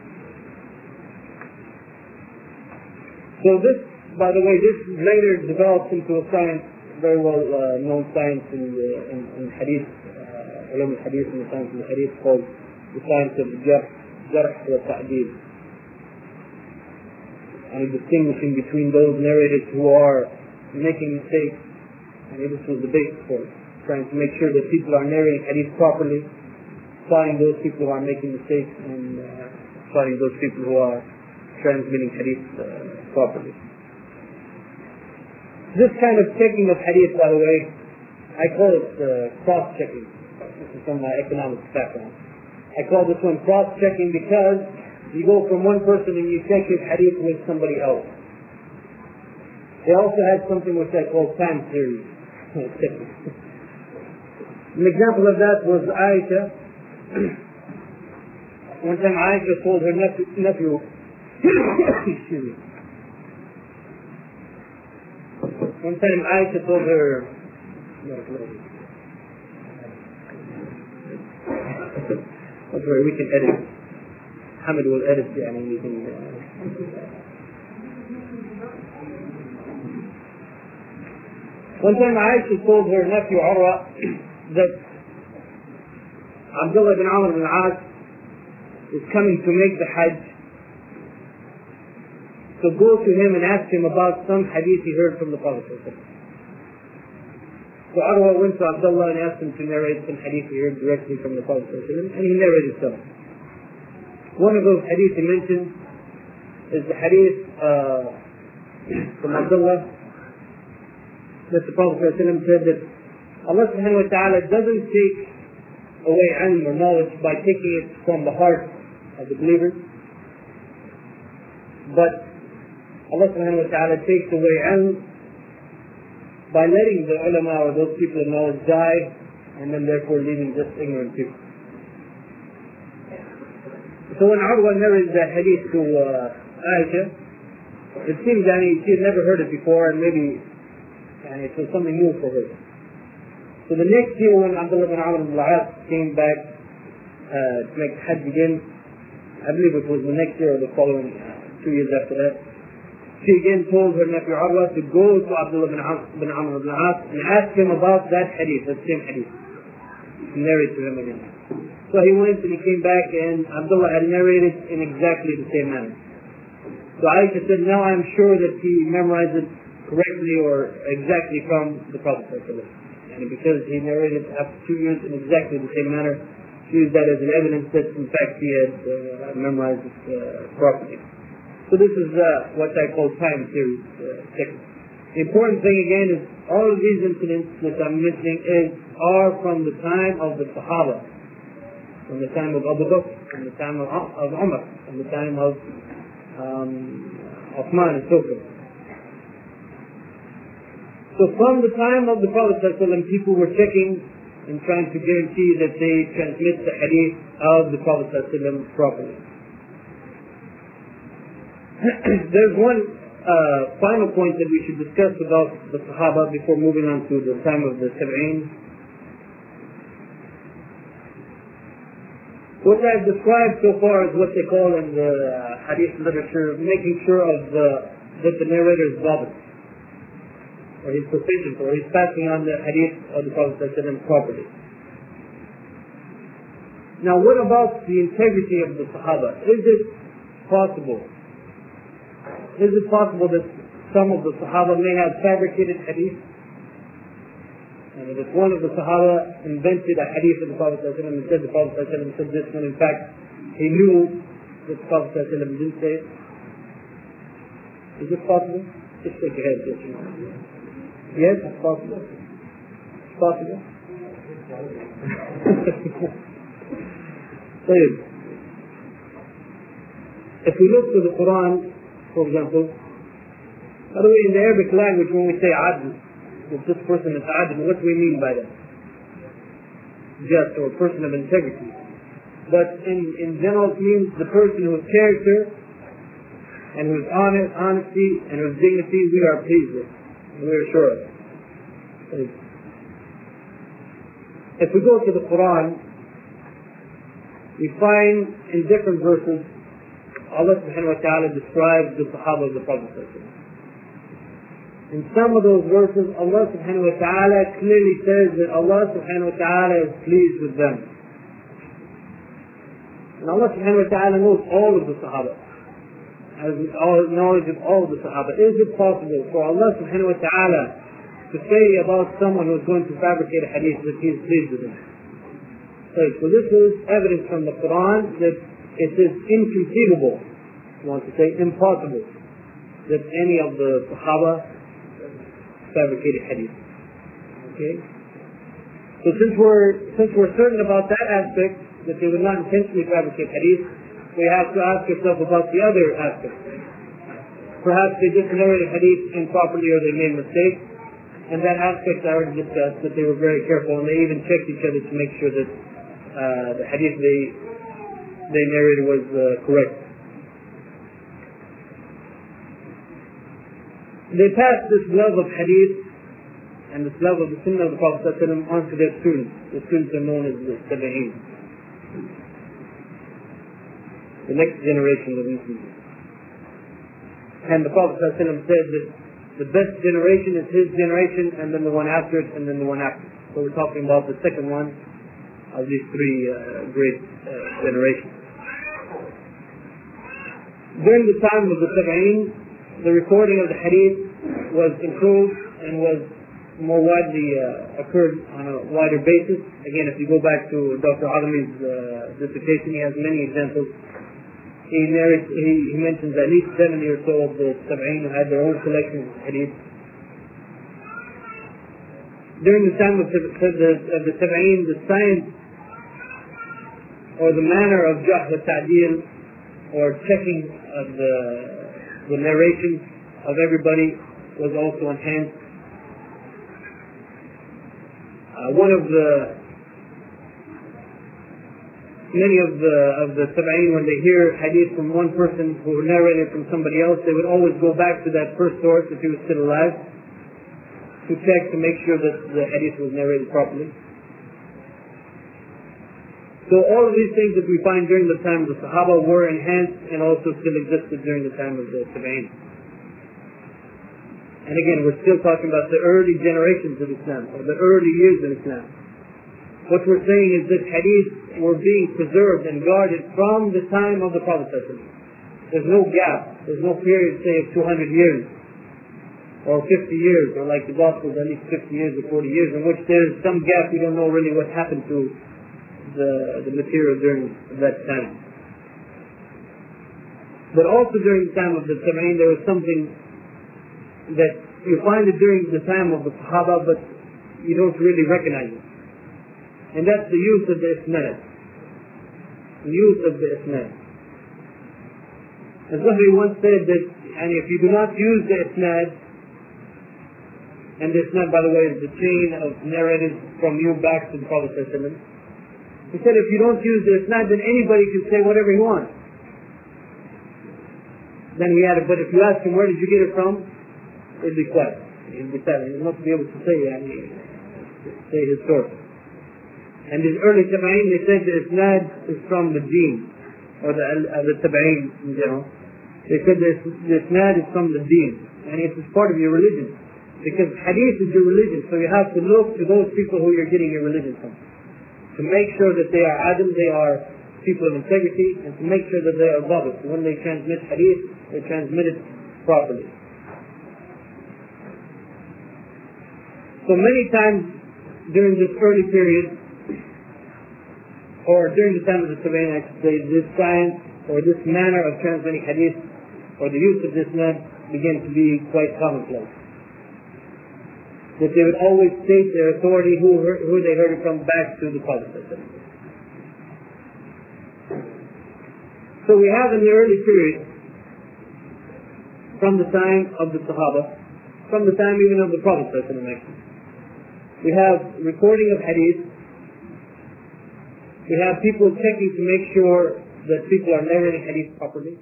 S1: So this, by the way, this later developed into a science, very well uh, known science in, uh, in, in Hadith, uh, ulum al-Hadith, in the science of the Hadith, called the science of Jarh, Jarh wa Ta'deel. And distinguishing between those narrators who are making mistakes, and this was the basis for it, trying to make sure that people are narrating Hadith properly, finding those people who are making mistakes, and uh, finding those people who are transmitting Hadith uh, properly. This kind of checking of Hadith, by the way, I call it uh, cross-checking. This is from my economics background. I call this one cross-checking because you go from one person and you check his Hadith with somebody else. They also had something which I call time series. An example of that was Aisha. One time Aisha told her nephew, nephew excuse me. One time Aisha told her don't worry, we can edit. Hamid will edit it and we can uh, one time Aisha told her nephew Urwa that Abdullah bin Amr bin As is coming to make the Hajj, so go to him and ask him about some hadith he heard from the Prophet. So Urwa went to Abdullah and asked him to narrate some hadith he heard directly from the Prophet, and he narrated some. One of those hadith he mentioned is the hadith uh, from Abdullah that the Prophet said that Allah subhanahu wa ta'ala doesn't take away ilm or knowledge by taking it from the heart of the believers, but Allah subhanahu wa ta'ala takes away ilm by letting the ulama or those people of knowledge die and then therefore leaving just ignorant people. So when Urwa narrated that hadith to uh, Aisha, it seems that she had never heard it before and maybe and it was something new for her. So the next year when Abdullah bin Amr bin al-As came back uh, to make Hajj again, I believe it was the next year or the following uh, two years after that, she again told her nephew Urwa to go to Abdullah bin Amr bin al-As and ask him about that hadith, that same hadith. Narrate to him again. So he went and he came back and Abdullah had narrated in exactly the same manner. So Aisha said, now I'm sure that he memorized it correctly or exactly from the Prophet. And because he narrated after two years in exactly the same manner, she used that as an evidence that in fact he had uh, memorized it uh, properly. So this is uh, what I call time series uh, technique. The important thing again is all of these incidents that I'm mentioning is, are from the time of the Sahaba, from the time of Abu Bakr, from the time of, of Umar, from the time of um, Uthman and so forth. So from the time of the Prophet ﷺ, people were checking and trying to guarantee that they transmit the hadith of the Prophet ﷺ properly. There's one uh, final point that we should discuss about the Sahaba before moving on to the time of the Tabi'een. What I've described so far is what they call in the hadith literature making sure of the, that the narrator is Babit, or he's proficient, or he's passing on the hadith of the Prophet ﷺ properly. Now what about the integrity of the Sahaba? Is it possible? Is it possible that some of the Sahaba may have fabricated hadith? And if one of the Sahaba invented a hadith of the Prophet ﷺ and said the Prophet ﷺ said this, when in fact he knew that the Prophet ﷺ didn't say it. Is it possible? Just shake your head. Yes, it's possible. It's possible. So, if we look to the Quran, for example, by the way, in the Arabic language, when we say adl, if this person is adl, what do we mean by that? Just, or a person of integrity. But in, in general, it means the person whose character and whose honest, honesty and whose dignity we are pleased with, and we are sure of. If we go to the Quran, we find in different verses Allah subhanahu wa ta'ala describes the Sahaba of the Prophet. In some of those verses, Allah subhanahu wa ta'ala clearly says that Allah subhanahu wa ta'ala is pleased with them. And Allah subhanahu wa ta'ala knows all of the Sahaba, has all knowledge of all of the Sahaba. Is it possible for Allah subhanahu wa ta'ala to say about someone who is going to fabricate a hadith that he is pleased with him? So this is evidence from the Quran that it is inconceivable, I want to say impossible, that any of the Sahaba fabricated hadith. Okay? So since we're since we're certain about that aspect, that they would not intentionally fabricate hadith, we have to ask ourselves about the other aspect. Perhaps they just narrated hadith improperly or they made mistakes, and that aspect I already discussed, that they were very careful and they even checked each other to make sure that uh, the hadith they they narrated was uh, correct. They passed this love of hadith and this love of the sunnah of the Prophet ﷺ on to their students. The students are known as the Tabi'een, the next generation of Muslims. And the Prophet ﷺ said that the best generation is his generation, and then the one after it, and then the one after it. So we're talking about the second one of these three uh, great uh, generations. During the time of the Tabi'een, the recording of the hadith was improved and was more widely uh, occurred on a wider basis. Again, if you go back to Doctor Azami's uh, dissertation, he has many examples. He, narrates, he, he mentions at least seventy or so of the Tabi'een who had their own collections of hadith. During the time of the, of the Tabi'een, the science or the manner of Jarh wa Ta'deel, or checking of the, the narration of everybody, was also enhanced. Uh, one of the many of the of the Tabi'een, when they hear hadith from one person who narrated from somebody else, they would always go back to that first source if he was still alive to check to make sure that the hadith was narrated properly. So all of these things that we find during the time of the Sahaba were enhanced and also still existed during the time of the Tabi'een. And again, we're still talking about the early generations of Islam, or the early years of Islam. What we're saying is that hadith were being preserved and guarded from the time of the Prophet. There's no gap. There's no period, say, of two hundred years or fifty years, or like the Gospels, at least fifty years or forty years, in which there's some gap. We don't know really what happened to the, the material during that time. But also during the time of the Tabi'een, there was something that you find it during the time of the Sahaba, but you don't really recognize it. And that's the use of the isnad. The use of the isnad. As somebody once said that, and if you do not use the isnad, and the isnad, by the way, is the chain of narratives from you back to the Prophet ﷺ, he said if you don't use the isnad, then anybody can say whatever he wants. Then he added, but if you ask him, where did you get it from? He'll be quiet. He'll be silent. He'll not be able to say, I mean, say his source. And in early Tabi'een, they said the isnad is from the deen, or the, uh, the Tabi'een in general. They said the, the isnad is from the deen, and it is part of your religion. Because hadith is your religion, so you have to look to those people who you're getting your religion from. to make sure that they are adil, they are people of integrity, and to make sure that they are dabit. So when they transmit hadith, they transmit it properly. So many times during this early period, or during the time of the Tabi'in, I should say, this science or this manner of transmitting hadith, or the use of this method, began to be quite commonplace. That they would always state their authority, who, who they heard it from, back to the Prophet. So we have in the early period, from the time of the Sahaba, from the time even of the Prophet, we have recording of hadith, we have people checking to make sure that people are narrating hadith properly.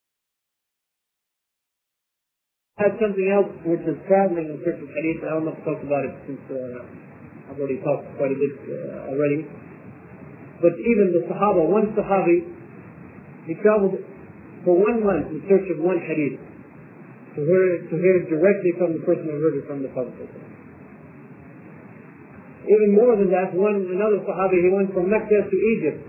S1: We have something else which is traveling in search of hadith. I don't know if I talked about it since uh, I've already talked quite a bit uh, already. But even the Sahaba, one Sahabi, he traveled for one month in search of one hadith to hear, to hear it directly from the person who heard it from the Prophet. Even more than that, one another Sahabi, he went from Mecca to Egypt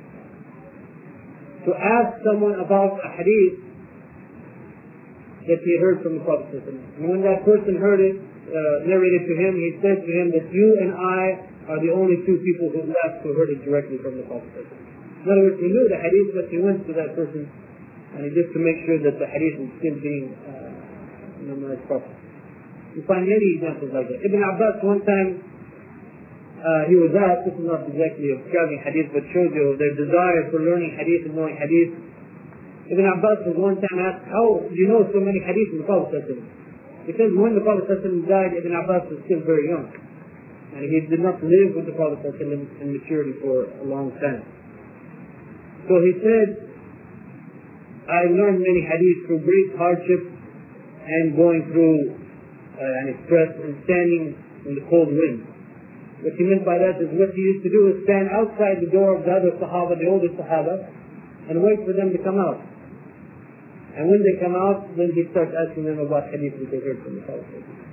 S1: to ask someone about a hadith that he heard from the Prophet. And when that person heard it, uh, narrated to him, he said to him that you and I are the only two people who left who heard it directly from the Prophet. In other words, he knew the hadith, but he went to that person and he just to make sure that the hadith is still being uh, memorized properly. You find many examples like that. Ibn Abbas, one time, uh, he was asked, this is not exactly of describing hadith, but shows you their desire for learning hadith and knowing hadith. Ibn Abbas was one time asked, how do you know so many hadith in the Prophet? Because when the Prophet died, Ibn Abbas was still very young. And he did not live with the Prophet in, in maturity for a long time. So he said, I learned many hadith through great hardship and going through uh, an stress and standing in the cold wind. What he meant by that is what he used to do is stand outside the door of the other Sahaba, the older Sahaba, and wait for them to come out. And when they come out, then he starts asking them about hadith that they heard from the Prophet.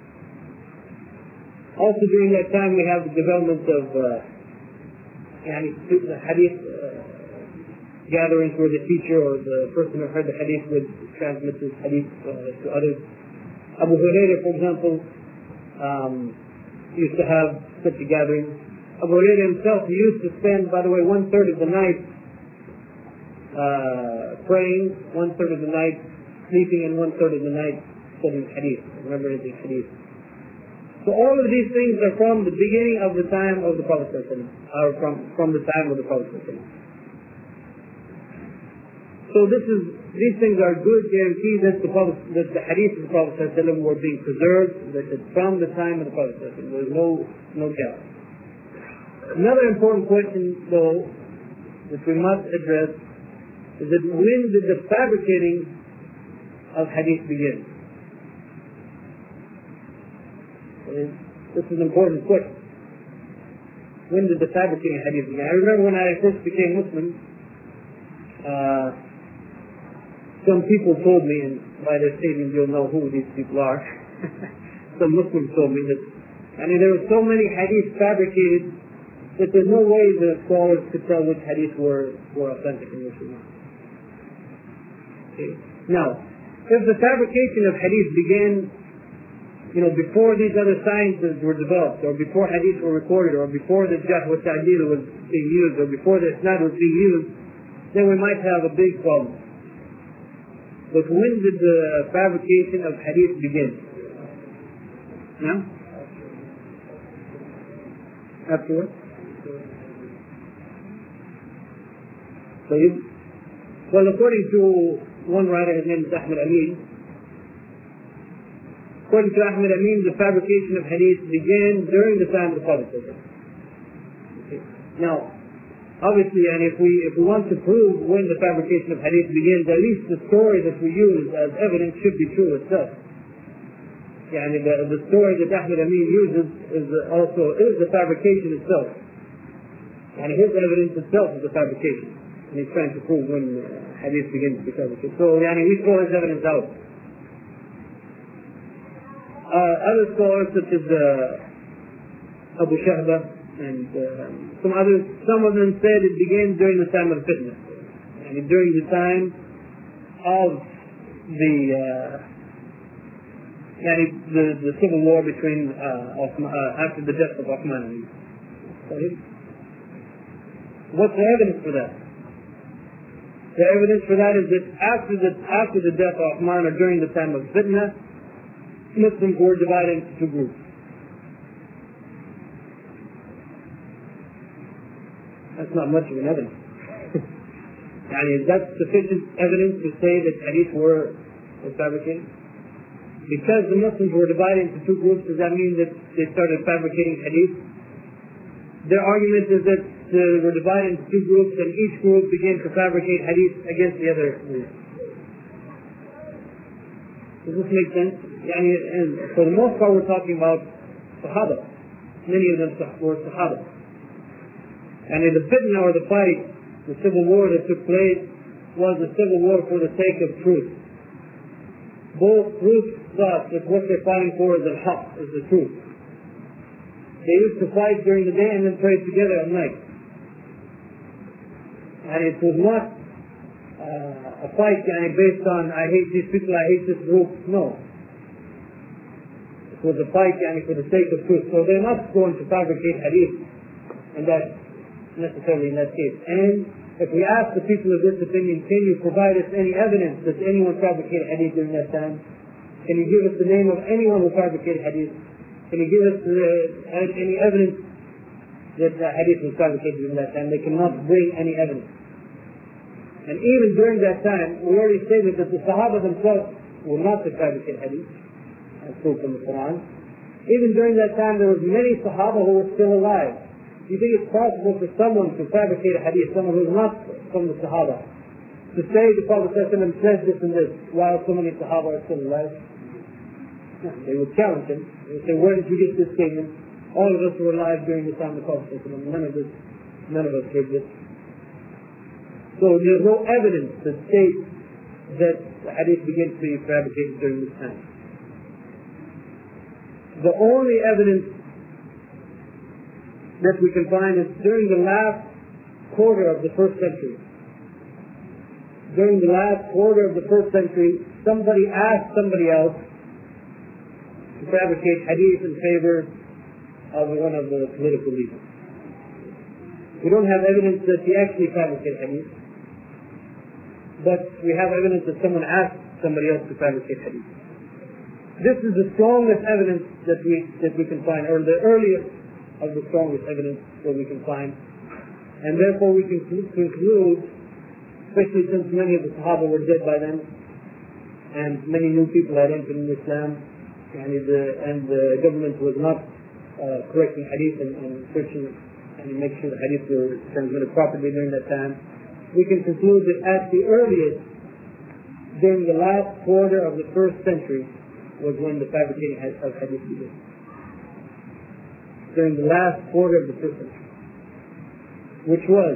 S1: Also during that time we have the development of uh, the hadith uh, gatherings where the teacher or the person who heard the hadith would transmit his hadith uh, to others. Abu Hurairah, for example, um, used to have such a gathering. Abu Hurairah himself, he used to spend, by the way, one third of the night uh, praying, one third of the night sleeping, and one third of the night studying hadith, remembering the hadith. So all of these things are from the beginning of the time of the Prophet, or from, from the time of the Prophet. So this is, these things are good guarantees that the Prophet, that the hadith of the Prophet were being preserved, that it's from the time of the Prophet. There's no, no doubt. Another important question, though, that we must address is that when did the fabricating of hadith begin? This is an important question. When did the fabricating of hadith begin? I remember when I first became Muslim, uh, some people told me, and by their statement you'll know who these people are. Some Muslims told me that, I mean, there were so many hadiths fabricated that there's no way the scholars could tell which hadiths were, were authentic and which were not. Okay. Now, if the fabrication of hadith began, you know, before these other sciences were developed, or before hadith were recorded, or before the jarh wa ta'deel was being used, or before the isnad was being used, then we might have a big problem. But when did the fabrication of hadith begin? No? After what? So you, well, according to one writer, his name is Ahmed Amin. According to Ahmed Amin, the fabrication of hadith began during the time of the Prophet. Okay. Now, obviously, and if we if we want to prove when the fabrication of hadith begins, at least the story that we use as evidence should be true itself. Yeah, and the, the story that Ahmed Amin uses is also is the fabrication itself, and his evidence itself is the fabrication, and he's trying to prove when uh, hadith begins to be fabricated. So, yeah, we throw his evidence out. Uh, other scholars such as uh, Abu Shahba, And uh, some others, some of them said it began during the time of fitna, and during the time of the uh, yani the, the civil war between uh, Osman, uh, after the death of Osman. What's the evidence for that? The evidence for that is that after the after the death of Osman, or during the time of fitna, Muslims were divided into two groups. That's not much of an evidence. I mean, is that sufficient evidence to say that hadith were, were fabricated? Because the Muslims were divided into two groups, does that mean that they started fabricating hadith? Their argument is that they were divided into two groups, and each group began to fabricate hadith against the other group. Does this make sense? I mean, and for the most part, we're talking about Sahaba. Many of them were Sahaba. And in the fitna, or the fight, the civil war that took place, was a civil war for the sake of truth. Both groups thought that what they're fighting for is al-haq, is the truth. They used to fight during the day and then pray together at night. And it was not uh, a fight yani, based on, I hate these people, I hate this group. No. It was a fight yani, for the sake of truth. So they're not going to fabricate hadith, and that's necessarily in that case. And if we ask the people of this opinion, can you provide us any evidence that anyone fabricated hadith during that time? Can you give us the name of anyone who fabricated hadith? Can you give us uh, any evidence that uh, hadith was fabricated during that time? They cannot bring any evidence. And even during that time, we already stated that the Sahaba themselves were not to fabricate hadith, as proved from the Quran. Even during that time, there were many Sahaba who were still alive. Do you think it's possible for someone to fabricate a hadith, someone who is not from the Sahaba, to say the Prophet ﷺ says this and this, while so many Sahaba are still alive? No, they would challenge him. They would say, where did you get this statement? All of us were alive during the time of the Prophet ﷺ. None of this, none of us heard this. So there's no evidence that states that the hadith begins to be fabricated during this time. The only evidence that we can find is during the last quarter of the first century. During the last quarter of the first century, somebody asked somebody else to fabricate hadith in favor of one of the political leaders. We don't have evidence that he actually fabricated hadith, but we have evidence that someone asked somebody else to fabricate hadith. This is the strongest evidence that we that we can find, or the earliest of the strongest evidence that we can find. And therefore we can conclude, especially since many of the Sahaba were dead by then, and many new people had entered in Islam, and the, and the government was not uh, correcting hadith and, and searching and making sure the hadith were transmitted properly during that time, we can conclude that at the earliest, during the last quarter of the first century, was when the fabricating of hadith began. During the last quarter of the first century, which was,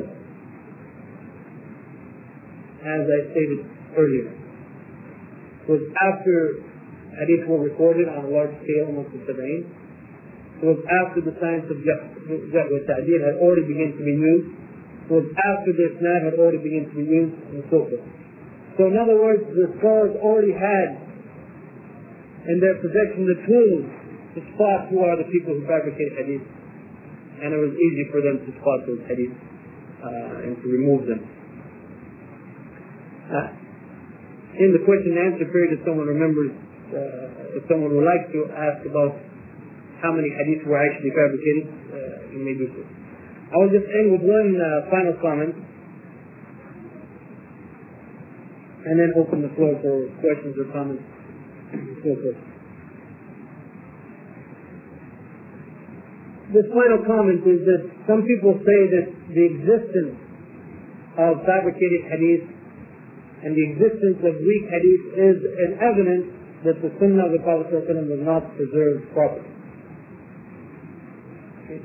S1: as I stated earlier, was after hadith were recorded on a large scale amongst the Tabi'in. It was after the science of Jarh wa Ta'deel had already begun to be used. It was after the Isnad had already begun to be used, and so forth. So in other words, the scholars already had in their possession the tools to spot who are the people who fabricate hadith, and it was easy for them to spot those hadith uh, and to remove them. Uh, in the question and answer period, if someone remembers, uh, if someone would like to ask about how many hadith were actually fabricated, uh, you may do so. I will just end with one uh, final comment, and then open the floor for questions or comments. This final comment is that some people say that the existence of fabricated hadith and the existence of weak hadith is an evidence that the Sunnah of the Prophet ﷺ was not preserved properly. Okay.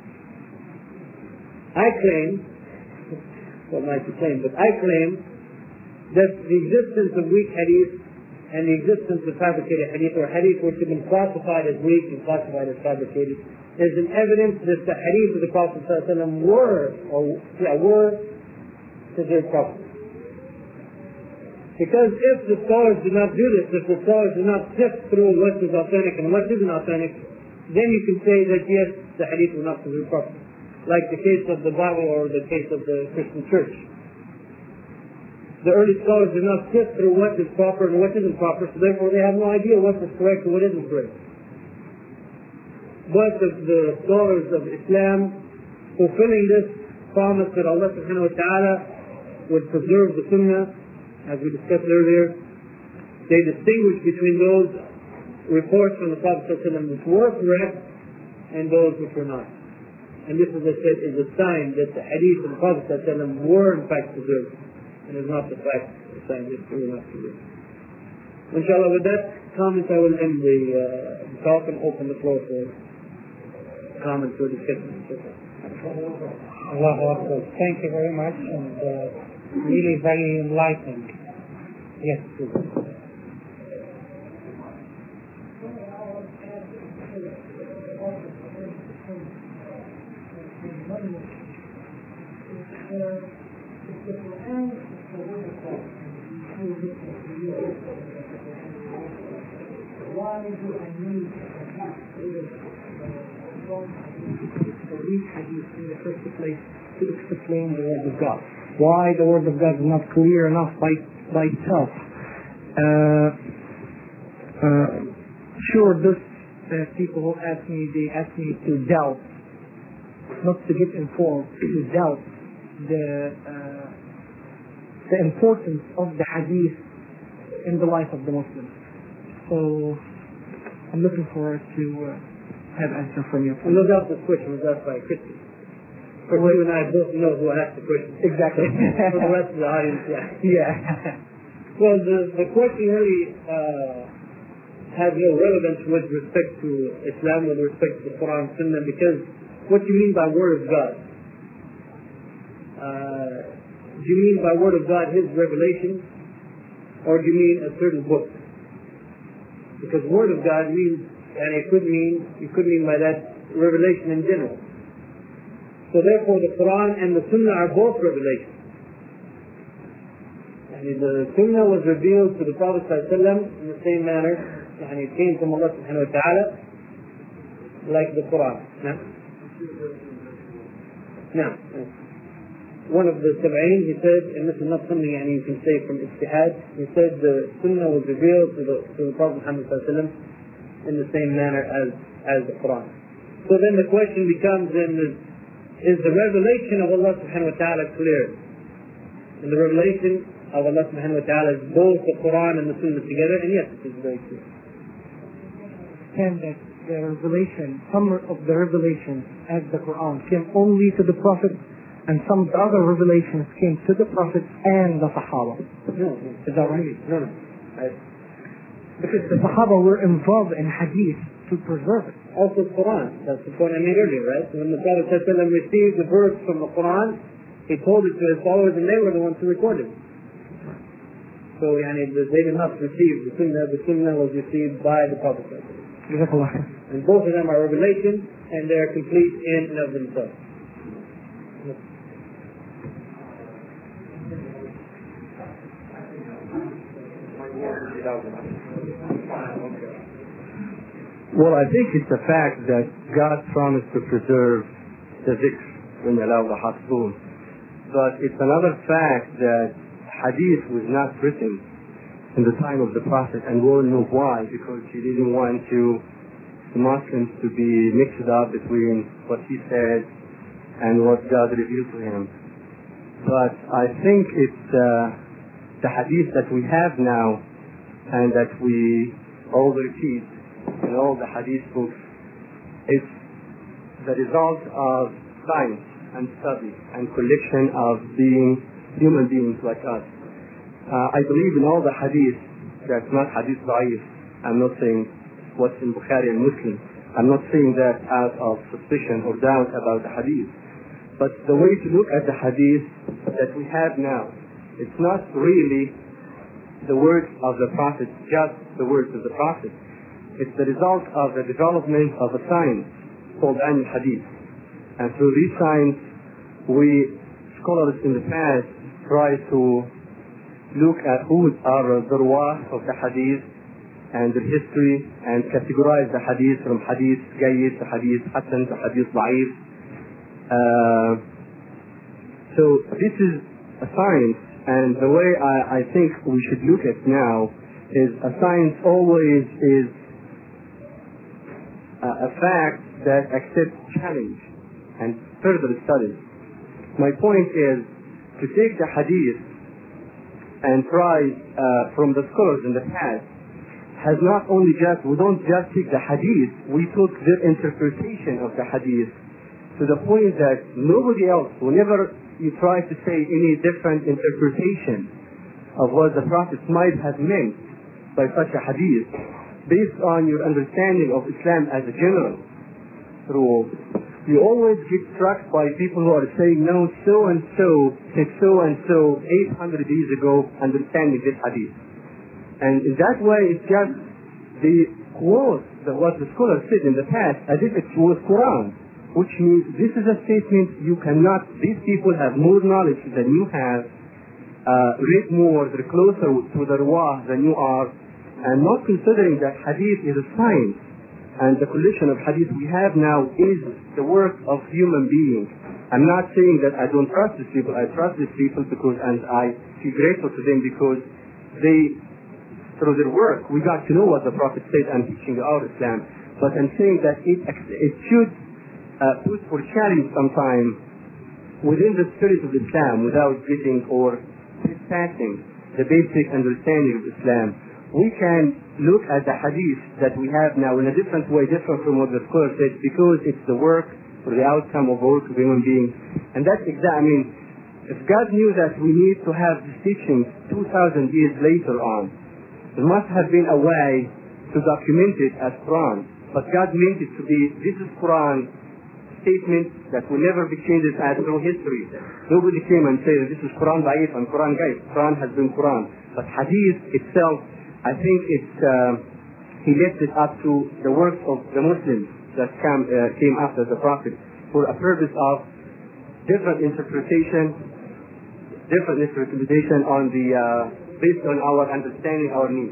S1: I claim, well not to claim, but I claim that the existence of weak hadith and the existence of fabricated hadith, or hadith which have been classified as weak and classified as fabricated, is an evidence that the hadith of the Prophet ﷺ were, or yeah, were preserved properly. Because if the scholars do not do this, if the scholars do not sift through what is authentic and what isn't authentic, then you can say that yes, the hadith were not preserved properly. Like the case of the Bible or the case of the Christian church. The early scholars did not sift through what is proper and what isn't proper, so therefore they have no idea what is correct and what isn't correct. But the, the scholars of Islam, fulfilling this promise that Allah subhanahu wa ta'ala would preserve the sunnah, as we discussed earlier, they distinguish between those reports from the Prophet ﷺ which were correct and those which were not. And this, as I said, is a sign that the hadith of the Prophet ﷺ were in fact preserved, and is not the fact, the sign that they were not preserved. Inshallah, with that comment I will end the, uh, the talk and open the floor for comments or discussions.
S2: Allahu Akbar. Thank you very much, and uh, really very enlightening. Yes, please.
S3: Why do I need to read hadith in the first place to explain the word of God? Why the word of God is not clear enough by by itself? Uh, uh, sure, this uh, people who ask me, they ask me to doubt, not to get informed, to doubt the uh, the importance of the hadith in the life of the Muslim. So I'm looking forward to uh, have answer from you.
S1: No doubt this question was asked by a Christian. For you and I both know who asked the question.
S3: Exactly.
S1: For the rest of the audience, yeah.
S3: Yeah.
S1: Well, the, the question really uh, has no relevance with respect to Islam, with respect to the Quran and Sunnah, because what do you mean by Word of God? Uh, do you mean by Word of God His revelation, or do you mean a certain book? Because Word of God means, and it could mean, you could mean by that revelation in general. So therefore the Quran and the Sunnah are both revelations. And the Sunnah was revealed to the Prophet ﷺ in the same manner, and it came from Allah subhanahu wa ta'ala, like the Quran. Now, now one of the Sab'een, he said, and this is not something you can say from Ijtihad, he said the Sunnah was revealed to the, to the Prophet Muhammad ﷺ in the same manner as, as the Quran. So then the question becomes, then, is, is the revelation of Allah subhanahu wa ta'ala clear? And the revelation of Allah subhanahu wa ta'ala is both the Quran and the Sunnah together, and yes, it is very clear.
S3: And that the revelation, some of the revelations as the Quran came only to the Prophet, and some of the other revelations came to the Prophet and the Sahaba.
S1: No, no.
S3: Is that right?
S1: No, no. I,
S3: Because the Sahaba were involved in hadith to preserve it.
S1: Also the Quran, that's the point I made earlier, right? When the Prophet ﷺ received the verse from the Quran, he told it to his followers and they were the ones who recorded it. So yani, they did not receive the Sunnah, the Sunnah was received by the Prophet ﷺ. And both of them are revelation and they are complete in and of themselves.
S4: Well, I think it's a fact that God promised to preserve the dhikr when you allow the hasbun. But it's another fact that hadith was not written in the time of the Prophet, and we all know why, because he didn't want to the Muslims to be mixed up between what he said and what God revealed to him. But I think it's uh, the hadith that we have now and that we all repeat in all the hadith books, it's the result of science and study and collection of being human beings like us. Uh, I believe in all the hadith. That's not hadith da'if. I'm not saying what's in Bukhari and Muslim. I'm not saying that out of suspicion or doubt about the hadith. But the way to look at the hadith that we have now, it's not really the words of the Prophet, just the words of the Prophet. It's the result of the development of a science called Ilm al-Hadith. And through these signs, we scholars in the past try to look at who are the ruwah of the hadith and the history, and categorize the hadith from hadith jayyid to hadith hasan to hadith da'if. Uh, so this is a science, and the way I, I think we should look at now is a science always is a, a fact that accepts challenge and further studies. My point is to take the hadith and try uh, from the scholars in the past has not only just, we don't just take the hadith, we took their interpretation of the hadith to the point that nobody else, whenever you try to say any different interpretation of what the Prophet might have meant by such a hadith, based on your understanding of Islam as a general rule, you always get struck by people who are saying, no, so and so said so and so eight hundred years ago, understanding this hadith. And in that way, it's just the quote that what the scholar said in the past as if it was Quran, which means this is a statement you cannot, these people have more knowledge than you have, uh, read more, they're closer to the ruwah than you are, and not considering that hadith is a science, and the collection of hadith we have now is the work of human beings. I'm not saying that I don't trust these people, I trust these people because, and I feel grateful to them because they, through their work, we got to know what the Prophet said and teaching our Islam. But I'm saying that it, it should uh, put for challenge sometime within the spirit of Islam without getting or passing the basic understanding of Islam. We can look at the hadith that we have now in a different way, different from what the scholar said, because it's the work or the outcome of work of human beings. And that's exactly, I mean, if God knew that we need to have these teachings two thousand years later on, there must have been a way to document it as Quran. But God meant it to be, this is Quran statement that will never be changed as through history. Nobody came and said this is Quran da'if and Quran gaib. Quran has been Quran. But hadith itself, I think it's, uh, he left it up to the works of the Muslims that came, uh, came after the Prophet for a purpose of different interpretation, different interpretation on the, uh, based on our understanding, our needs.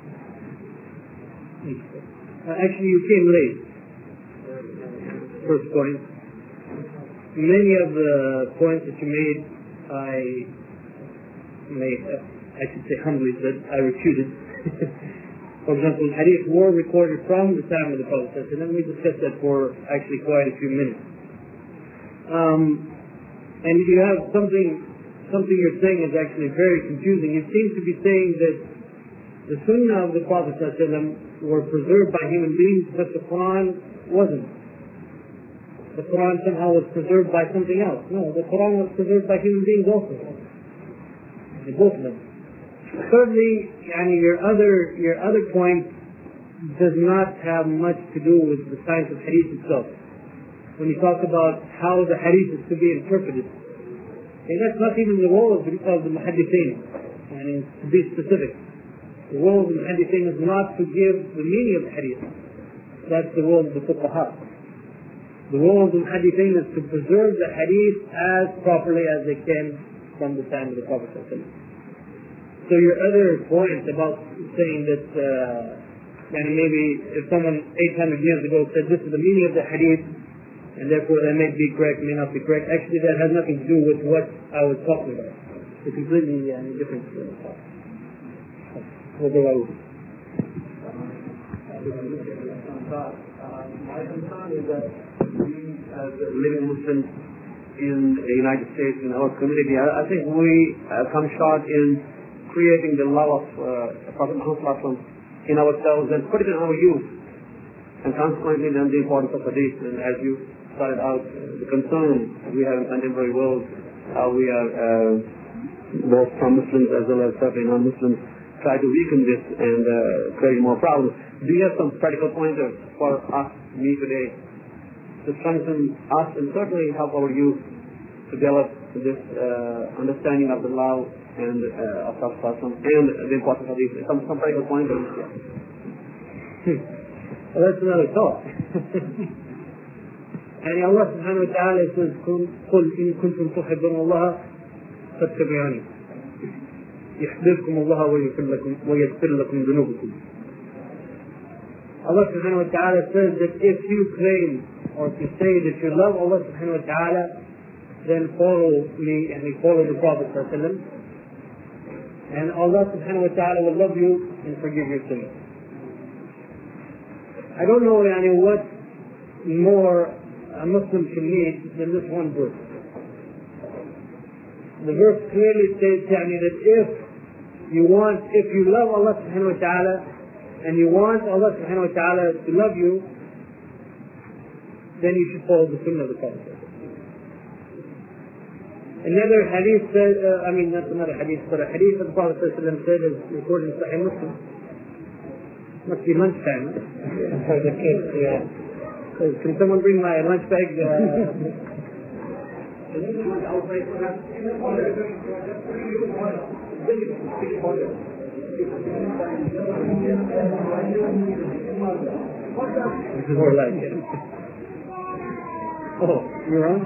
S1: Uh, actually, you came late. First point. Many of the points that you made, I made, uh, I should say humbly said, I refuted. For example, hadith were recorded from the time of the Prophet, and then we discussed that for actually quite a few minutes. Um, and you have something Something you're saying is actually very confusing. You seem to be saying that the Sunnah of the Prophet ﷺ were preserved by human beings, but the Quran wasn't. The Quran somehow was preserved by something else. No, the Quran was preserved by human beings also. Both of them. Thirdly, yani your other your other point does not have much to do with the science of hadith itself. When you talk about how the hadith is to be interpreted, and that's not even the role of the, of the muhaddithin. I mean, to be specific, the role of the muhaddithin is not to give the meaning of the hadith. That's the role of the fuqaha. The role of the muhaddithin is to preserve the hadith as properly as they can from the time of the Prophet. So your other point about saying that, uh, and maybe if someone eight hundred years ago said this is the meaning of the hadith, and therefore that may be correct, may not be correct. Actually, that has nothing to do with what I was talking about. It's a completely uh, different uh, talk. What do I do?
S4: My concern is that we, as living Muslims in the United States, in our community, I, I think we uh, come short in creating the law of uh, Prophet Muhammad in ourselves and put it in our youth, and consequently then the importance of hadith. And as you started out, the concern we have in contemporary world, how we are uh, both from Muslims as well as certainly non-Muslims try to weaken this and uh, create more problems. Do you have some practical pointers for us, me today, to strengthen us and certainly help our youth to develop this uh, understanding of the law and uh, of Prophet and the importance of these? Some, some practical pointers.
S1: Well, that's another talk. يعني الله سبحانه وتعالى says قل إن كنتم تحبون الله فاتبعوني يحببكم الله ويغفر لكم ويغفر لكم ذنوبكم. Allah subhanahu wa ta'ala says that if you claim or if you say that you love Allah subhanahu wa ta'ala, then follow me and follow the Prophet sallallahu alaihi wasallam, and Allah subhanahu wa ta'ala will love you and forgive your sins. I don't know yani, what more a Muslim can need than this one verse. The verse clearly states yani, that if you want, if you love Allah subhanahu wa ta'ala and you want Allah subhanahu wa ta'ala to love you, then you should follow the sunnah of the Prophet. Another hadith said, uh, I mean not another hadith, but a hadith of the Prophet said is recorded in Sahih Muslim. Must be lunchtime. Huh? For the kids, yeah. Can someone bring my lunch bag? Uh, This is more like it. Oh, you're on?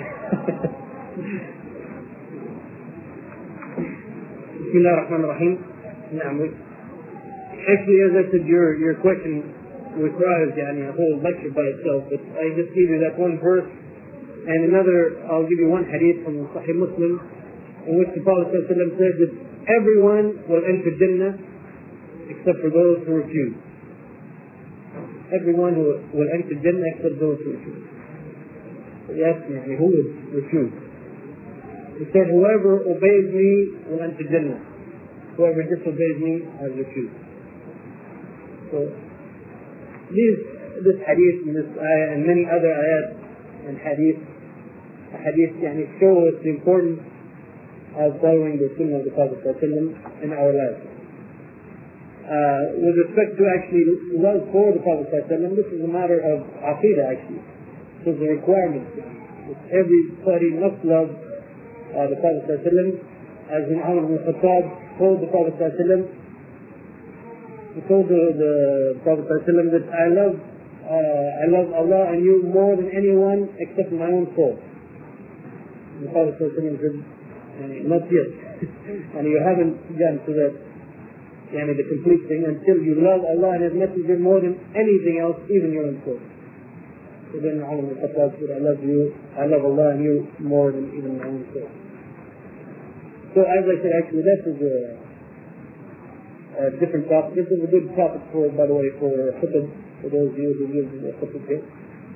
S1: Bismillah ar-Rahman ar-Rahim. Actually, as I said, your, your question requires yani, a whole lecture by itself, but I just gave you that one verse, and another, I'll give you one hadith from Sahih Muslim, in which the Prophet ﷺ said that everyone will enter Jannah except for those who refuse. Everyone who will enter Jannah except those who refuse. So he asked me, who would refuse? He said, whoever obeys me will enter Jannah. Whoever disobeys me has refused. So, these, this hadith and this ayah and many other ayat and hadith, hadith yani, show us the importance of following the sunnah of the Prophet ﷺ in our lives. Uh, with respect to actually love for the Prophet ﷺ, this is a matter of aqidah actually. This is a requirement. Everybody must love uh, the Prophet ﷺ, as in Umar ibn Khattab told the Prophet ﷺ, he told the, the Prophet ﷺ that I love, uh, I love Allah and you more than anyone except my own soul. The Prophet ﷺ said, not yet. And you haven't gone to that, yani the complete thing, until you love Allah and His Messenger more than anything else, even your own soul. So then Umar ibn Khattab said, I love you, I love Allah and you more than even my own soul. So as I said, actually that is a, a different topic. This is a good topic for, by the way, for khutbah, for those of you who use the khutbah here.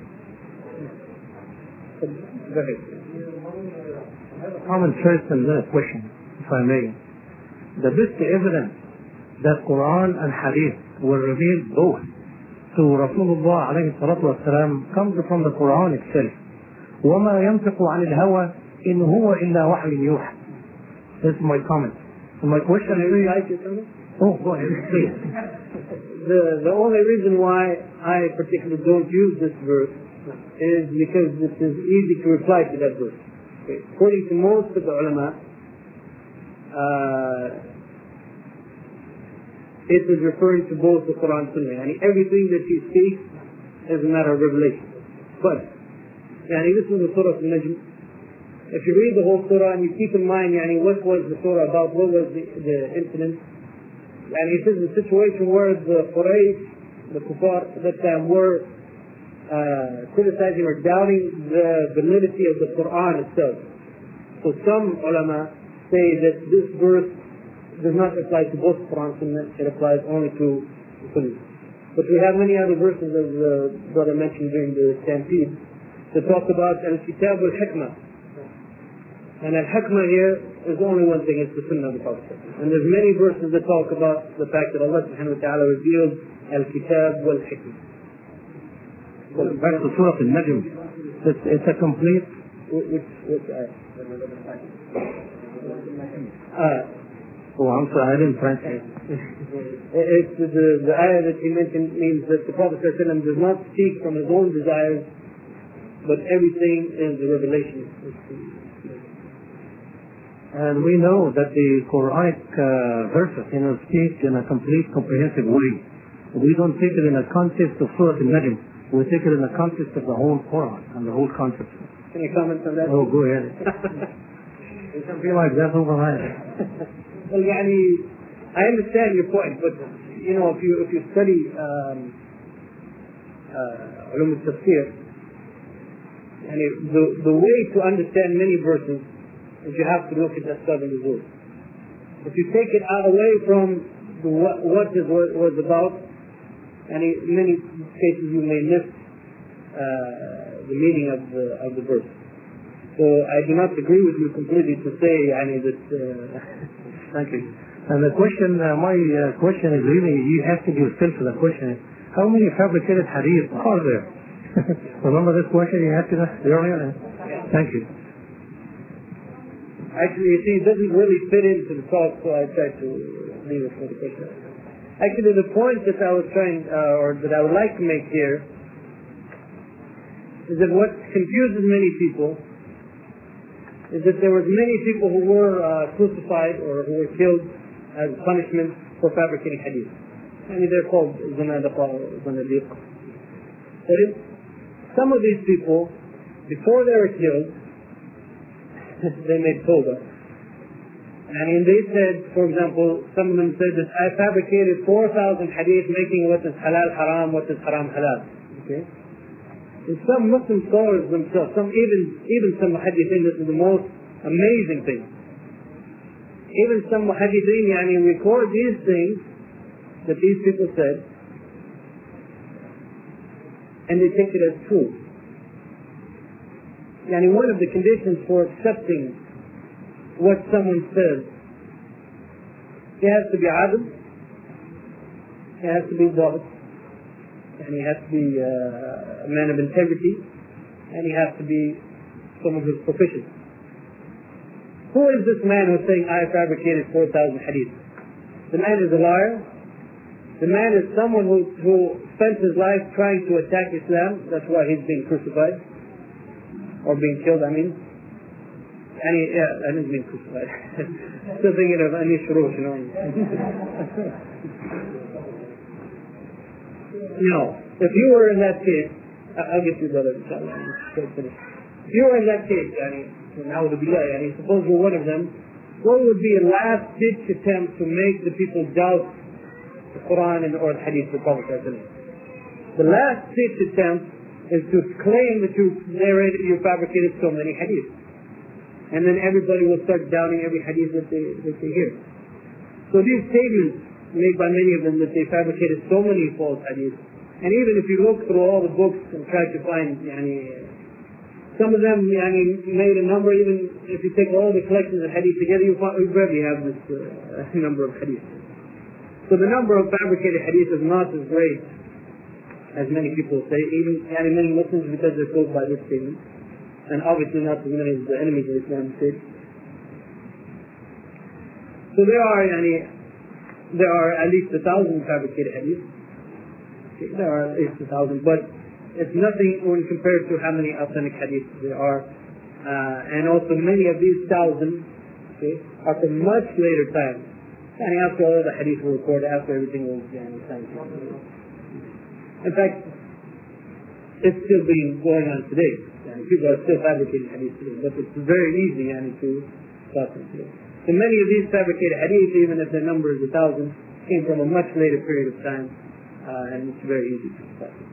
S1: Go ahead.
S3: I have a comment first and then a question, if I may. The best evidence that Quran and Hadith were revealed both to Rasulullah alayhi salatu wasalam comes from the Quran itself. وَمَا يَنْطِقُ عَنِ الْهَوَى إِنْ هُوَ إِلَّا وَحْيٌ يُوحَى. This is my comment. So my question is...
S1: Can you like it, Thomas?
S3: Oh, go ahead, please.
S1: the, the only reason why I particularly don't use this verse is because it is easy to reply to that verse. Okay. According to most of the ulama, uh, it is referring to both the Quran and Sunnah. Yani everything that he speaks is a matter of revelation. But, yani this is the Surah Al-Najm. If you read the whole surah and you keep in mind yani, what was the surah about, what was the, the incident, and it is a situation where the Quraysh, the Kuffar at that time, were uh, criticizing or doubting the validity of the Quran itself. So some ulama say that this verse does not apply to both Quran and Sunnah, it applies only to Sunnah. But we have many other verses, as uh, brother mentioned during the stampede, that talk about al-kitab al-hikmah. And al-hikmah here is only one thing, it's the sunnah of the Prophet. And there's many verses that talk about the fact that Allah subhanahu wa ta'ala revealed al-kitab wal-hikmah.
S3: Well, back to Surah Al-Najm, it's, it's a complete...
S1: Which, which ayah? Uh,
S3: oh, I'm sorry, I didn't translate.
S1: It's the, the, the ayah that he mentioned means that the Prophet does not speak from his own desires, but everything is the revelation.
S3: And we know that the Quranic uh, verses, you know, speak in a complete, comprehensive way. We don't take it in the context of Surah Al-Najm. We take it in the context of the whole Quran and the whole concept.
S1: Can you comment on that?
S3: Oh, go ahead. You can feel like that's over my head.
S1: Well, يعني, I understand your point, but you know, if you if you study um, uh, علوم التفسير, يعني, the the way to understand many verses is you have to look at asbab al-nuzul. If you take it out away from the, what what it was, was about, and in many cases you may miss uh, the meaning of the of the verse. So I do not agree with you completely to say, يعني, that. Uh,
S3: Thank you. And the question, uh, my uh, question is really, you asking yourself the question: how many fabricated hadith are there? Remember this question you asked us earlier? Thank you.
S1: Actually, you see, it doesn't really fit into the talk, so I tried to leave it for the question. Actually, the point that I was trying, uh, or that I would like to make here, is that what confuses many people is that there was many people who were uh, crucified or who were killed as punishment for fabricating hadith. I mean, they're called zanadiqa or zanadiq. That is, some of these people, before they were killed, they made tawbah. And they said, for example, some of them said that I fabricated four thousand hadith making what is halal haram, what is haram halal. Okay? And some Muslim scholars themselves, some even even some muhaddithin, this is the most amazing thing. Even some muhaddithin, yani, record these things that these people said, and they take it as true. Yani, one of the conditions for accepting what someone says, he has to be adil, he has to be dhabit, and he has to be uh, a man of integrity, and he has to be someone who's proficient. Who is this man who's saying, I fabricated four thousand hadith? The man is a liar. The man is someone who, who spent his life trying to attack Islam. That's why he's being crucified. Or being killed, I mean. And he, yeah, I didn't mean crucified. Still thinking of Anish Rosh, you know. No. If you were in that case, I'll get you, brother, inshallah. If you were in that case, yani, now the billah, yani, suppose you're one of them, what would be a last-ditch attempt to make the people doubt the Quran and or the Hadith of the Prophet? The last-ditch attempt is to claim that you narrated, you fabricated so many hadiths. And then everybody will start doubting every hadith that they, that they hear. So these statements made by many of them that they fabricated so many false hadiths. And even if you look through all the books and try to find, yani, some of them yani, made a number, even if you take all the collections of hadith together, you rarely have this uh, number of hadiths. So the number of fabricated hadiths is not as great as many people say, even yani, many Muslims, because they're told by this statement. And obviously not as many as the enemies of Islam say. So there are, yani, there are at least a thousand fabricated hadiths. Okay, there are at least a thousand, but it's nothing when compared to how many authentic hadiths there are. Uh, and also many of these thousand, okay, are from much later times. And after all the hadiths were recorded, after everything was yani, scientific. In fact, it's still being going on today. Yani, people are still fabricating hadith today, but it's very easy yani, to stop them today. So many of these fabricated hadith, even if their number is a thousand, came from a much later period of time, uh, and it's very easy to stop them.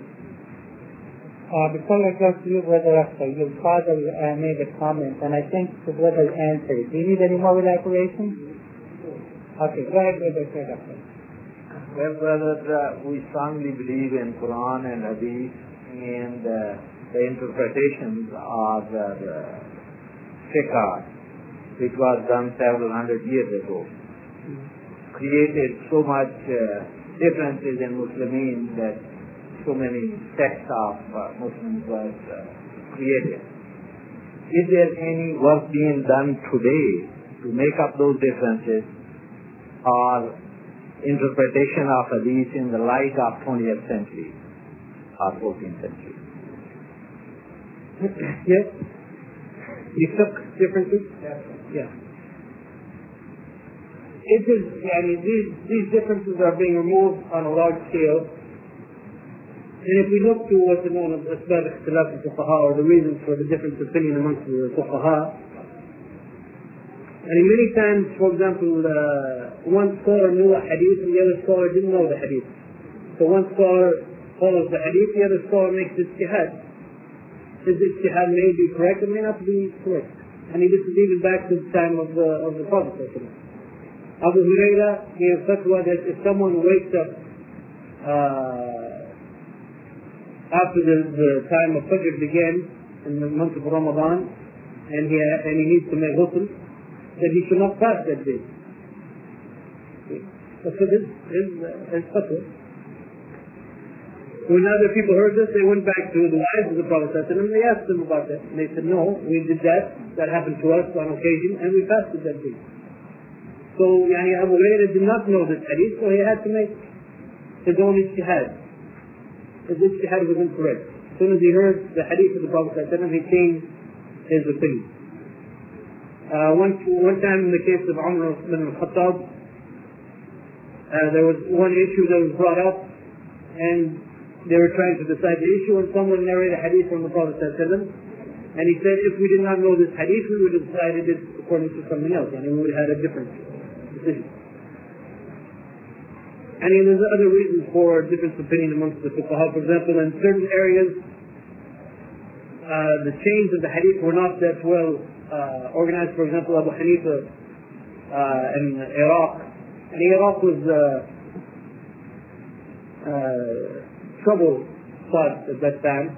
S2: Uh, before I go to you, Brother Akhtar, your father uh, made a comment, and I think the brother answered. Do you need any more elaboration? Okay, go ahead, Brother Akhtar.
S5: Well, brother, uh, we strongly believe in Quran and Hadith and uh, the interpretations of the uh, fiqh, which was done several hundred years ago, created so much uh, differences in Muslimin that so many sects of uh, Muslims was uh, created. Is there any work being done today to make up those differences, or interpretation of hadith in the light of twentieth century or fourteenth century?
S1: Yes? You took differences?
S5: Yes.
S1: Yeah. It is, I mean, these, these differences are being removed on a large scale, And if we look to what's known as asbab ikhtilaf al-fuqaha, or the reasons for the difference of opinion amongst the fuqaha, and many times, for example, uh, one scholar knew a hadith and the other scholar didn't know the hadith. So one scholar follows the hadith, the other scholar makes ijtihad. His ijtihad may be correct, it may not be correct. And he this is even back to the time of the, of the Prophet. Abu Hurairah gave fatwa that if someone wakes up uh, after the, the time of Fajr began in the month of Ramadan, and he, and he needs to make ghusl, that he should not fast that day. So this is his fatwa. When other people heard this, they went back to the wives of the Prophet and they asked them about that. And they said, no, we did that. That happened to us on occasion, and we fasted that day. So, yani Abu Hurairah did not know this hadith, so he had to make his own ijtihad. His ijtihad was incorrect. As soon as he heard the hadith of the Prophet, he changed his opinion. Uh, one, one time in the case of Umar ibn al-Khattab, uh, there was one issue that was brought up, and they were trying to decide the issue, and someone narrated a hadith from the Prophet ﷺ, and he said, if we did not know this hadith, we would have decided it according to something else, and we would have had a different decision. And there's other reasons for different opinion amongst the fuqaha. For example, in certain areas, uh, the chains of the hadith were not that well uh, organized. For example, Abu Hanifa uh, in Iraq, and Iraq was uh, uh, trouble spot at that time.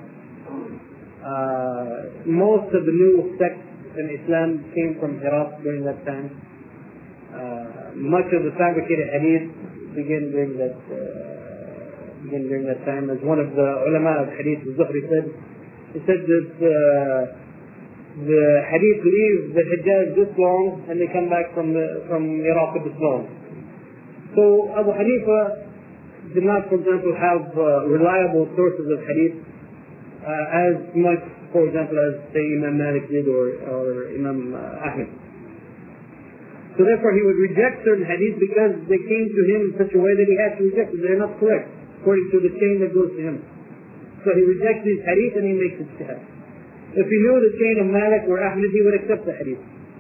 S1: Uh, most of the new sects in Islam came from Iraq during that time. Uh, much of the fabricated hadith began during that uh, began during that time. As one of the ulama of hadith, Zuhri, said, he said that uh, the hadith leave the Hijaz this long and they come back from the, from Iraq this long. So Abu Hanifa did not, for example, have uh, reliable sources of hadith uh, as much, for example, as say Imam Malik did or, or Imam uh, Ahmed. So therefore he would reject certain hadith because they came to him in such a way that he had to reject them. They're not correct according to the chain that goes to him. So he rejects these hadith and he makes it ijtihad. If he knew the chain of Malik or Ahmed, he would accept the hadith.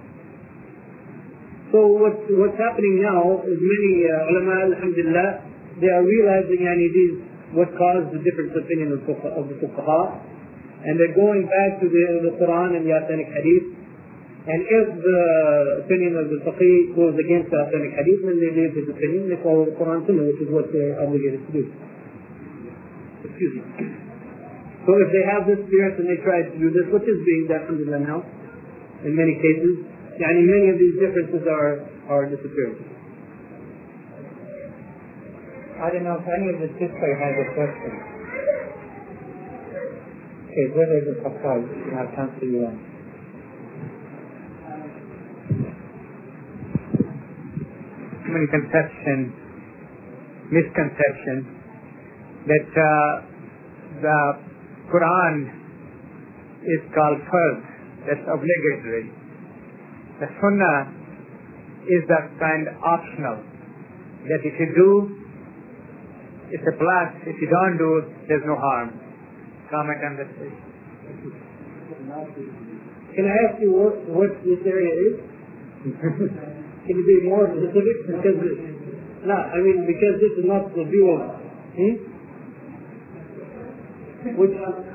S1: So what, what's happening now is many uh, ulama, alhamdulillah, they are realizing yani, these, what caused the different opinion of, of the fuqaha, and they're going back to the, the Quran and the authentic hadith. And if the opinion of the faqih goes against the authentic hadith, then they leave his opinion, they follow the Quran Sunnah, which is what they're obligated to do. Excuse me. So if they have this spirit and they try to do this, which is being done alhamdulillah now, in many cases, yani many of these differences are, are disappearing.
S2: I don't know if any of the sister has a question. Okay, brother the Khattab, I'll come to you.
S6: Many conception, misconception that uh, the Quran is called fard, that's obligatory. The Sunnah is that kind optional, that if you do, it's a plus. If you don't do, there's no harm. Comment on this, please.
S1: Can I ask you what, what this area is? Can you be more specific? Because it, no, I mean because this is not the view of. Hmm? Which?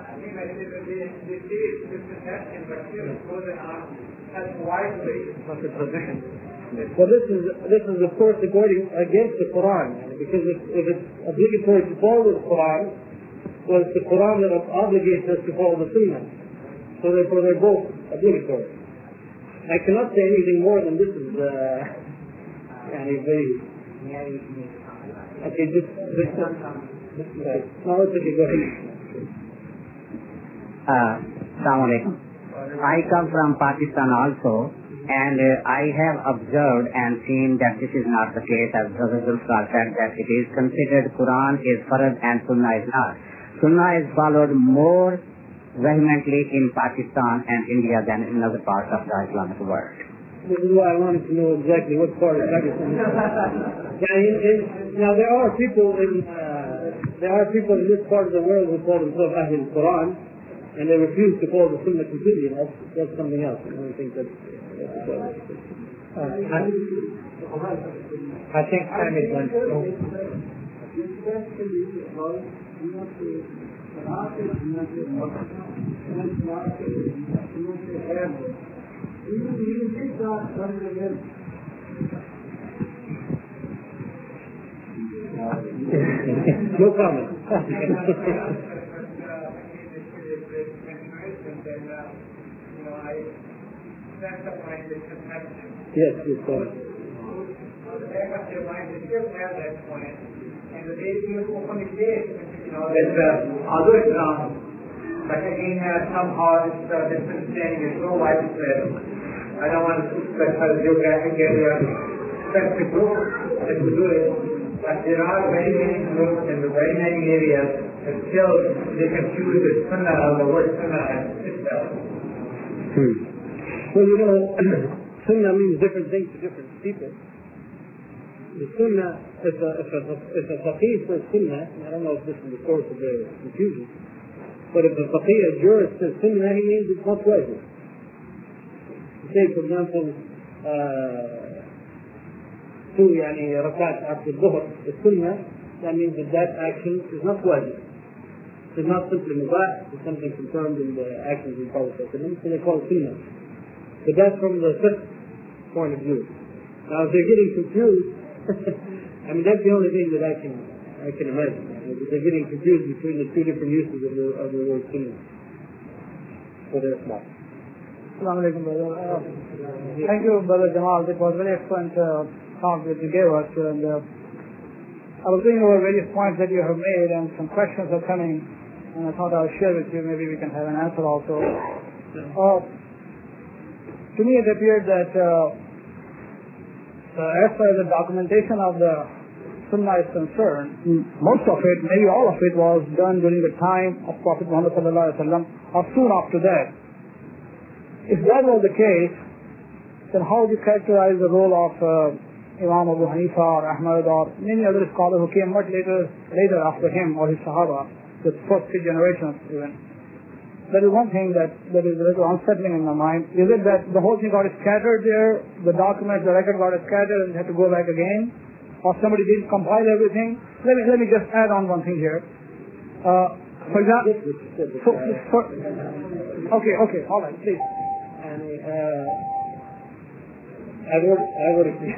S1: What's the position? Well, this is this is of course according against the Quran, because if, if it's obligatory to follow the Quran, well, it's the Quran that obligates us to follow the Sunnah. So therefore, they're both obligatory. I cannot say anything more than this is. Uh, very. Okay, just this. No, it's okay. Go ahead.
S7: Uh, Assalamu alaikum. I come from Pakistan also. And uh, I have observed and seen that this is not the case, as Brother Zulfar said, that it is considered Quran is farad and Sunnah is not. Sunnah is followed more vehemently in Pakistan and India than in other parts of the Islamic world.
S1: This is why I wanted to know exactly what part of Pakistan. Yeah, in, in, now there are people in uh, there are people in this part of the world who call themselves Ahlul Quran, and they refuse to call the Sunnah completely. That's, that's something else. I don't think that's, that's the problem.
S6: Uh, I, I think time is one.
S1: No comment. Yes, yes, sir.
S6: There's uh, other examples, but again, uh, somehow this uh, misunderstanding is so widespread. I don't want to specify the geographic area, specific group that to do it, but there are very many groups in the very many areas that still they confuse the sunnah or the word sunnah as itself.
S1: Hmm. Well, you know, sunnah means different things to different people. The sunnah, if a, if a, if a faqih says sunnah, I don't know if this is the source of their confusion, but if a faqih, a jurist says sunnah, he means it's not wajib. Say, for example, uh, two yani, rakat after dhuhr, the sunnah, that means that that action is not wajib. It's not simply mubah, it's something confirmed in the actions of the Prophet, so they call it sunnah. But that's from the fiqh point of view. Now, if they're getting confused, I mean, that's the only thing that I can I can imagine. That they're getting confused between the two different uses of the, of the word sunnah. So they're smart.
S3: Assalamu alaikum, brother. Uh, thank you, Brother Jamal. It was very excellent uh, talk that you gave us. And, uh, I was going over various points that you have made, and some questions are coming, and I thought I'll share with you. Maybe we can have an answer also. Uh, to me, it appeared that uh, uh, as far as the documentation of the Sunnah is concerned, most of it, maybe all of it, was done during the time of Prophet Muhammad sallallahu alaihi wasallam, or soon after that. If that was the case, then how would you characterize the role of uh, Imam Abu Hanifa or Ahmad or many other scholars who came much later, later after him, or his Sahaba, the first three generations even? That is one thing that, that is a little unsettling in my mind. Is it that the whole thing got scattered there, the documents, the record got scattered and had to go back again? Or somebody didn't compile everything? Let me, let me just add on one thing here. Uh, for example, for, for, okay, okay, all right, please.
S1: And, uh, I would, I would agree.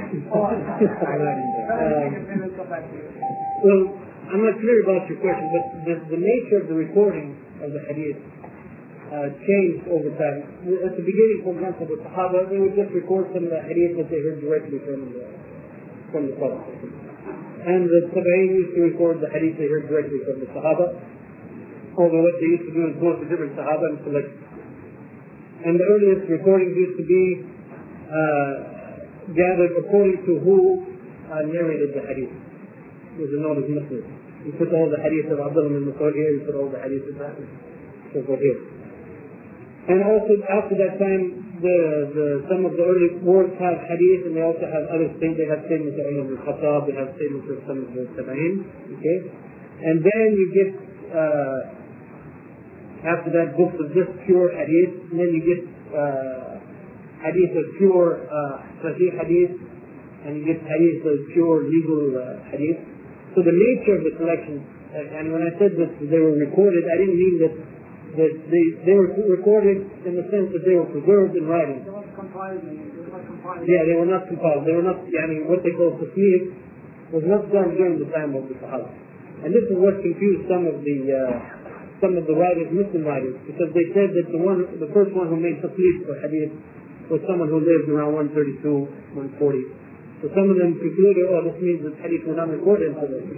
S1: um, well, I'm not clear about your question, but the, the nature of the recording of the hadith uh, changed over time. At the beginning, for example, the Sahaba, they would just record some of the hadith that they heard directly from the, from the Prophet. And the Tabi'in used to record the hadith they heard directly from the Sahaba. Although what they used to do is go to different Sahaba and select. And the earliest recordings used to be uh, gathered according to who uh, narrated the hadith. It was known as Muslim. You put all the hadith of Abdullah ibn Mas'ud here, you put all the hadith of that, so forth here. And also after that time, the, the some of the early works have hadith, and they also have other things. They have statements of Umar ibn Khattab, they have statements of some of the Tabi'in, okay? And then you get, uh, after that, books of just pure hadith, and then you get uh, hadith of pure uh, sahih hadith, and you get hadith of pure legal uh, hadith. So the nature of the collection, uh, and when I said that they were recorded, I didn't mean that that they, they were recorded in the sense that they were preserved in writing.
S3: They were not compiled. They were not compiled.
S1: Yeah, they were not compiled. They were not, I mean, what they call tasnif was not done during the time of the Sahaba. And this is what confused some of the uh, some of the writers, Muslim writers, because they said that the one, the first one who made tasnif for hadith was someone who lived around one thirty-two, one forty. So some of them concluded, oh, this means that hadith were not recorded until this.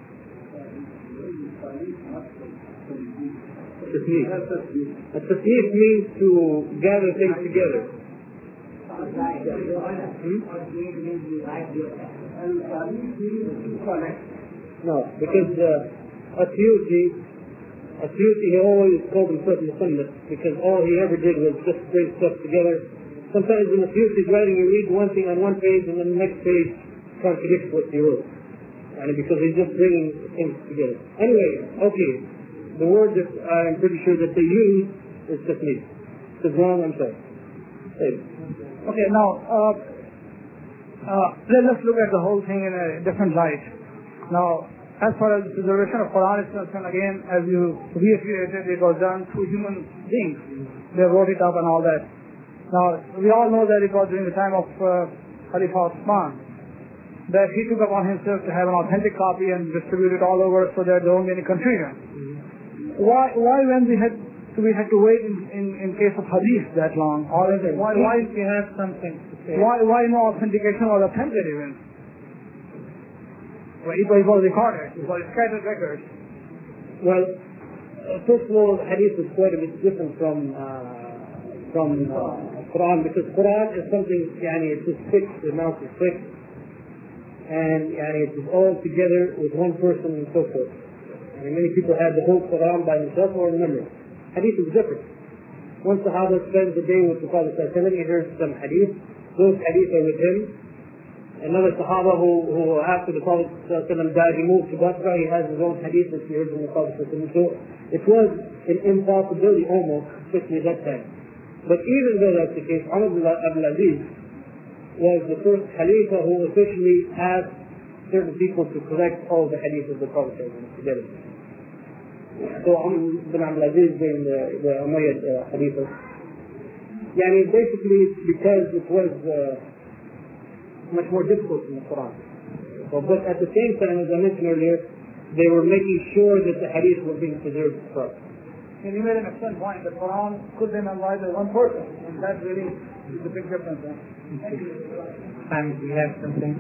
S1: Tasnif. A tasnif means to gather things together. Hmm? No, because uh, a Suyuti, a Suyuti, he always called himself Musannif, because all he ever did was just bring stuff together. Sometimes in the Suyuti's writing, you read one thing on one page, and then the next page contradicts what he wrote. And because he's just bringing things together. Anyway, okay, the word that I'm pretty sure that they use is tasneef. If it's wrong, I'm sorry. Hey.
S3: Okay, now, uh, uh, let us look at the whole thing in a different light. Now, as far as the preservation of Quran is concerned, again, as you reiterated, it was done through human beings. They wrote it up and all that. Now, we all know that it was during the time of uh, Khalifa Osman that he took upon himself to have an authentic copy and distribute it all over so that there won't be any confusion. Mm-hmm. Why, why when we had so we had to wait in, in, in case of hadith that long? Or is it, why, why,
S2: if you have something to say.
S3: Why, why no authentication was attempted even? Well, it was recorded. It was scattered records.
S1: Well, uh, first of all, hadith is quite a bit different from uh, from uh, Quran, because Quran is something, yani, it's just fixed, the amount is fixed, and yani, it is all together with one person and so forth. And many people have the whole Quran by themselves or remember. Hadith is different. One Sahaba spends the day with the Prophet ﷺ, he hears some hadith, those hadith are with him. Another Sahaba who, who after the Prophet ﷺ died, he moved to Basra, he has his own hadith that he heard from the Prophet ﷺ. So it was an impossibility almost, especially at that time. But even though that's the case, Umar ibn Abdul Aziz was the first Khalifa who officially asked certain people to collect all the hadith of the Prophet ﷺ together. So Umar ibn Abdul Aziz being the, the Umayyad uh, Khalifa. Yani basically it's because it was uh, much more difficult in the Quran. So, but at the same time, as I mentioned earlier, they were making sure that the hadith were being preserved first.
S3: And you made an excellent point. The Quran could be memorized by one person, and that really is the big difference. Huh? Thank you.
S2: And we have something.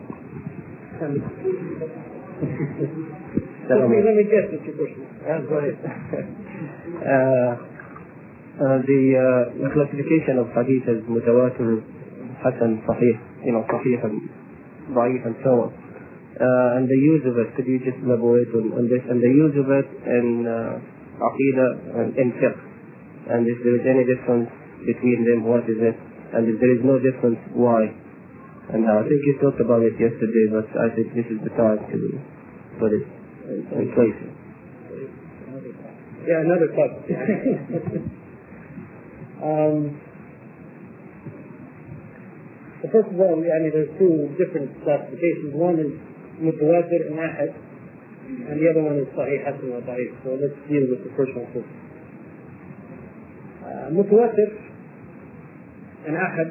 S1: Let me, let me guess what's your question.
S4: Yeah, go ahead. uh, uh, the uh, classification of hadith as mutawatir, hasan, sahih, you know, sahih and da'if and so on. Uh, and the use of it, could you just elaborate on, on this? And the use of it in uh, aqidah and in fiqh. And if there is any difference between them, what is it? And if there is no difference, why? And uh, I think you talked about it yesterday, but I think this is the time to put it in place.
S1: Yeah, another cut. um, so first of all, I mean, there's two different classifications. One is mutawatir and ahad, and the other one is sahih, hasan, or da'if. So let's deal with the first one first. Uh, mutawatir and ahad.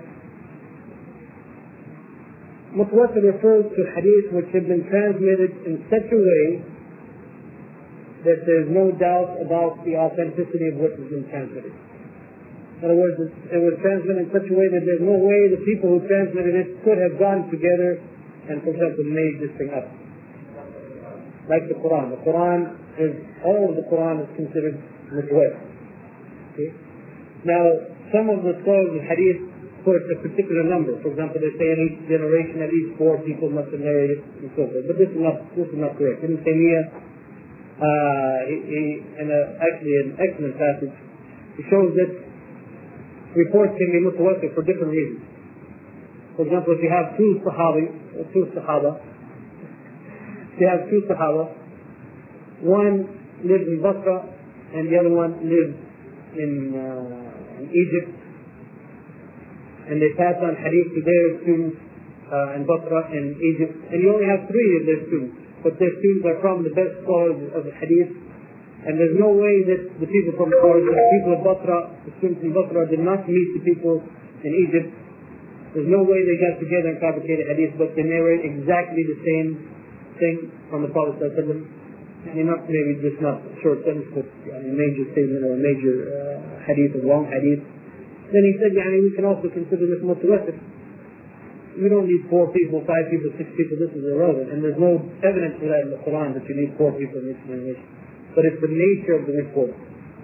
S1: Mutawatir refers to hadith which have been transmitted in such a way that there's no doubt about the authenticity of what has been transmitted. In other words, it was transmitted in such a way that there's no way the people who transmitted it could have gone together and, for example, made this thing up. Like the Quran. The Quran is, all of the Quran is considered mutawatir. Okay? Now, some of the scholars of hadith put a particular number. For example, they say in each generation at least four people must have narrated and so forth. But this is not, this is not correct. Ibn Taymiyyah, Uh, he, he, in a, actually an excellent passage, he shows that reports can be mutawatir for different reasons. For example, if you have two Sahabi, two Sahaba, if you have two Sahaba, one lives in Basra and the other one lives in, uh, in Egypt, and they pass on hadith to their students uh, in Basra and Egypt, and you only have three of their students. But their students are from the best scholars of the hadith, and there's no way that the people from the people of Basra, the students in Basra, did not meet the people in Egypt. There's no way they got together and fabricated hadith, but they narrate exactly the same thing from the Prophet ﷺ. And you're not maybe just not a short sentence, but a major statement or a major uh, hadith, a long hadith. Then he said, yeah, we can also consider this mutawatir. You don't need four people, five people, six people. This is irrelevant. And there's no evidence for that in the Quran that you need four people in this generation. But it's the nature of the report.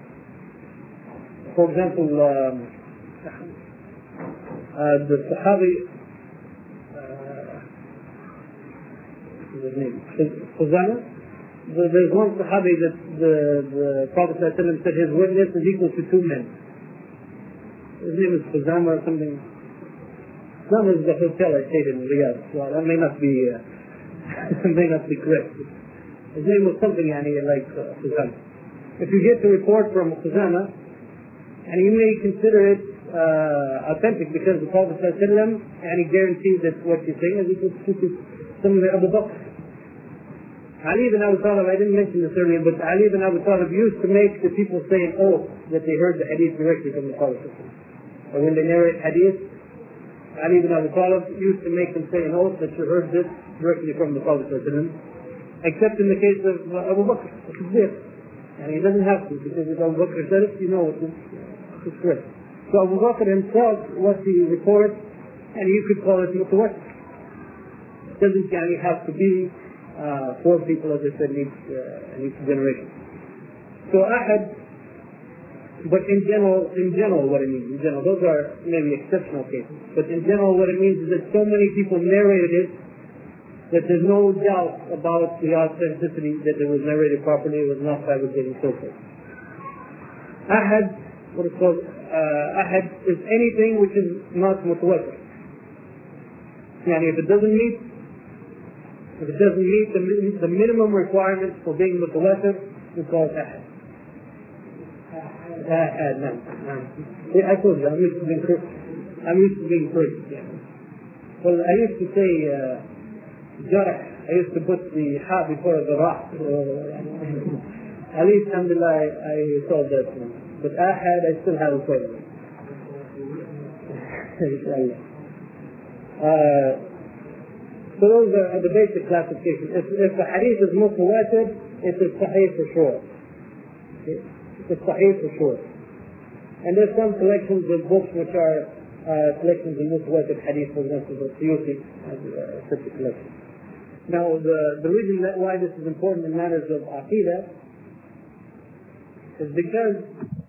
S1: For example, um, uh, the Sahabi, uh, what's his name? Khuzana? There's one Sahabi that the, the Prophet ﷺ said his witness is equal to two men. His name is Khuzama or something. None is the hotel I stayed in Riyadh, so that may not be uh, may not be correct. His name was something yani, like uh, Khuzama. If you get the report from Khuzama, and you may consider it uh, authentic because the Prophet ﷺ, and he guarantees that what you're saying is equal to some of the Abu Bakr. Ali ibn Abi Talib, I didn't mention this earlier, but Ali ibn Abi Talib used to make the people say an oath that they heard the hadith directly from the Prophet. Or when they narrate hadith, Ali ibn Abi Talib used to make them say an oath that you heard this directly from the Prophet, except in the case of uh, Abu Bakr, which is there. And he doesn't have to, because if Abu Bakr said it, you know it is correct. So Abu Bakr himself, what he reports, and you could call it mutawatir. It doesn't yani, have to be uh, four people, as I said, in each, uh, in each generation. So Ahad, but in general, in general what it means, in general, those are maybe exceptional cases, but in general what it means is that so many people narrated it that there's no doubt about the authenticity, that it was narrated properly, it was not fabricated, and so forth. Ahad, what is called uh, Ahad, is anything which is not mutawatir. Yani if it doesn't meet, if it doesn't meet the, the minimum requirements for being mutawatir, we call it Ahad. Ahad, no, no. I told you, I'm used to being correct. I'm used to being correct. Yeah. Well, I used to say, uh, Jarh, I used to put the ha before the ra. So, at least, alhamdulillah, I, I solved that one. But Ahad, I still have a problem. uh, so those are the basic classifications. If, if the hadith is mutawatir, it is sahih for sure. It's sahih for sure. And there's some collections of books which are uh, collections of mutawatir hadith, for example, the Suyuti has uh, such a collection. Now, the, the reason that why this is important in matters of aqidah is because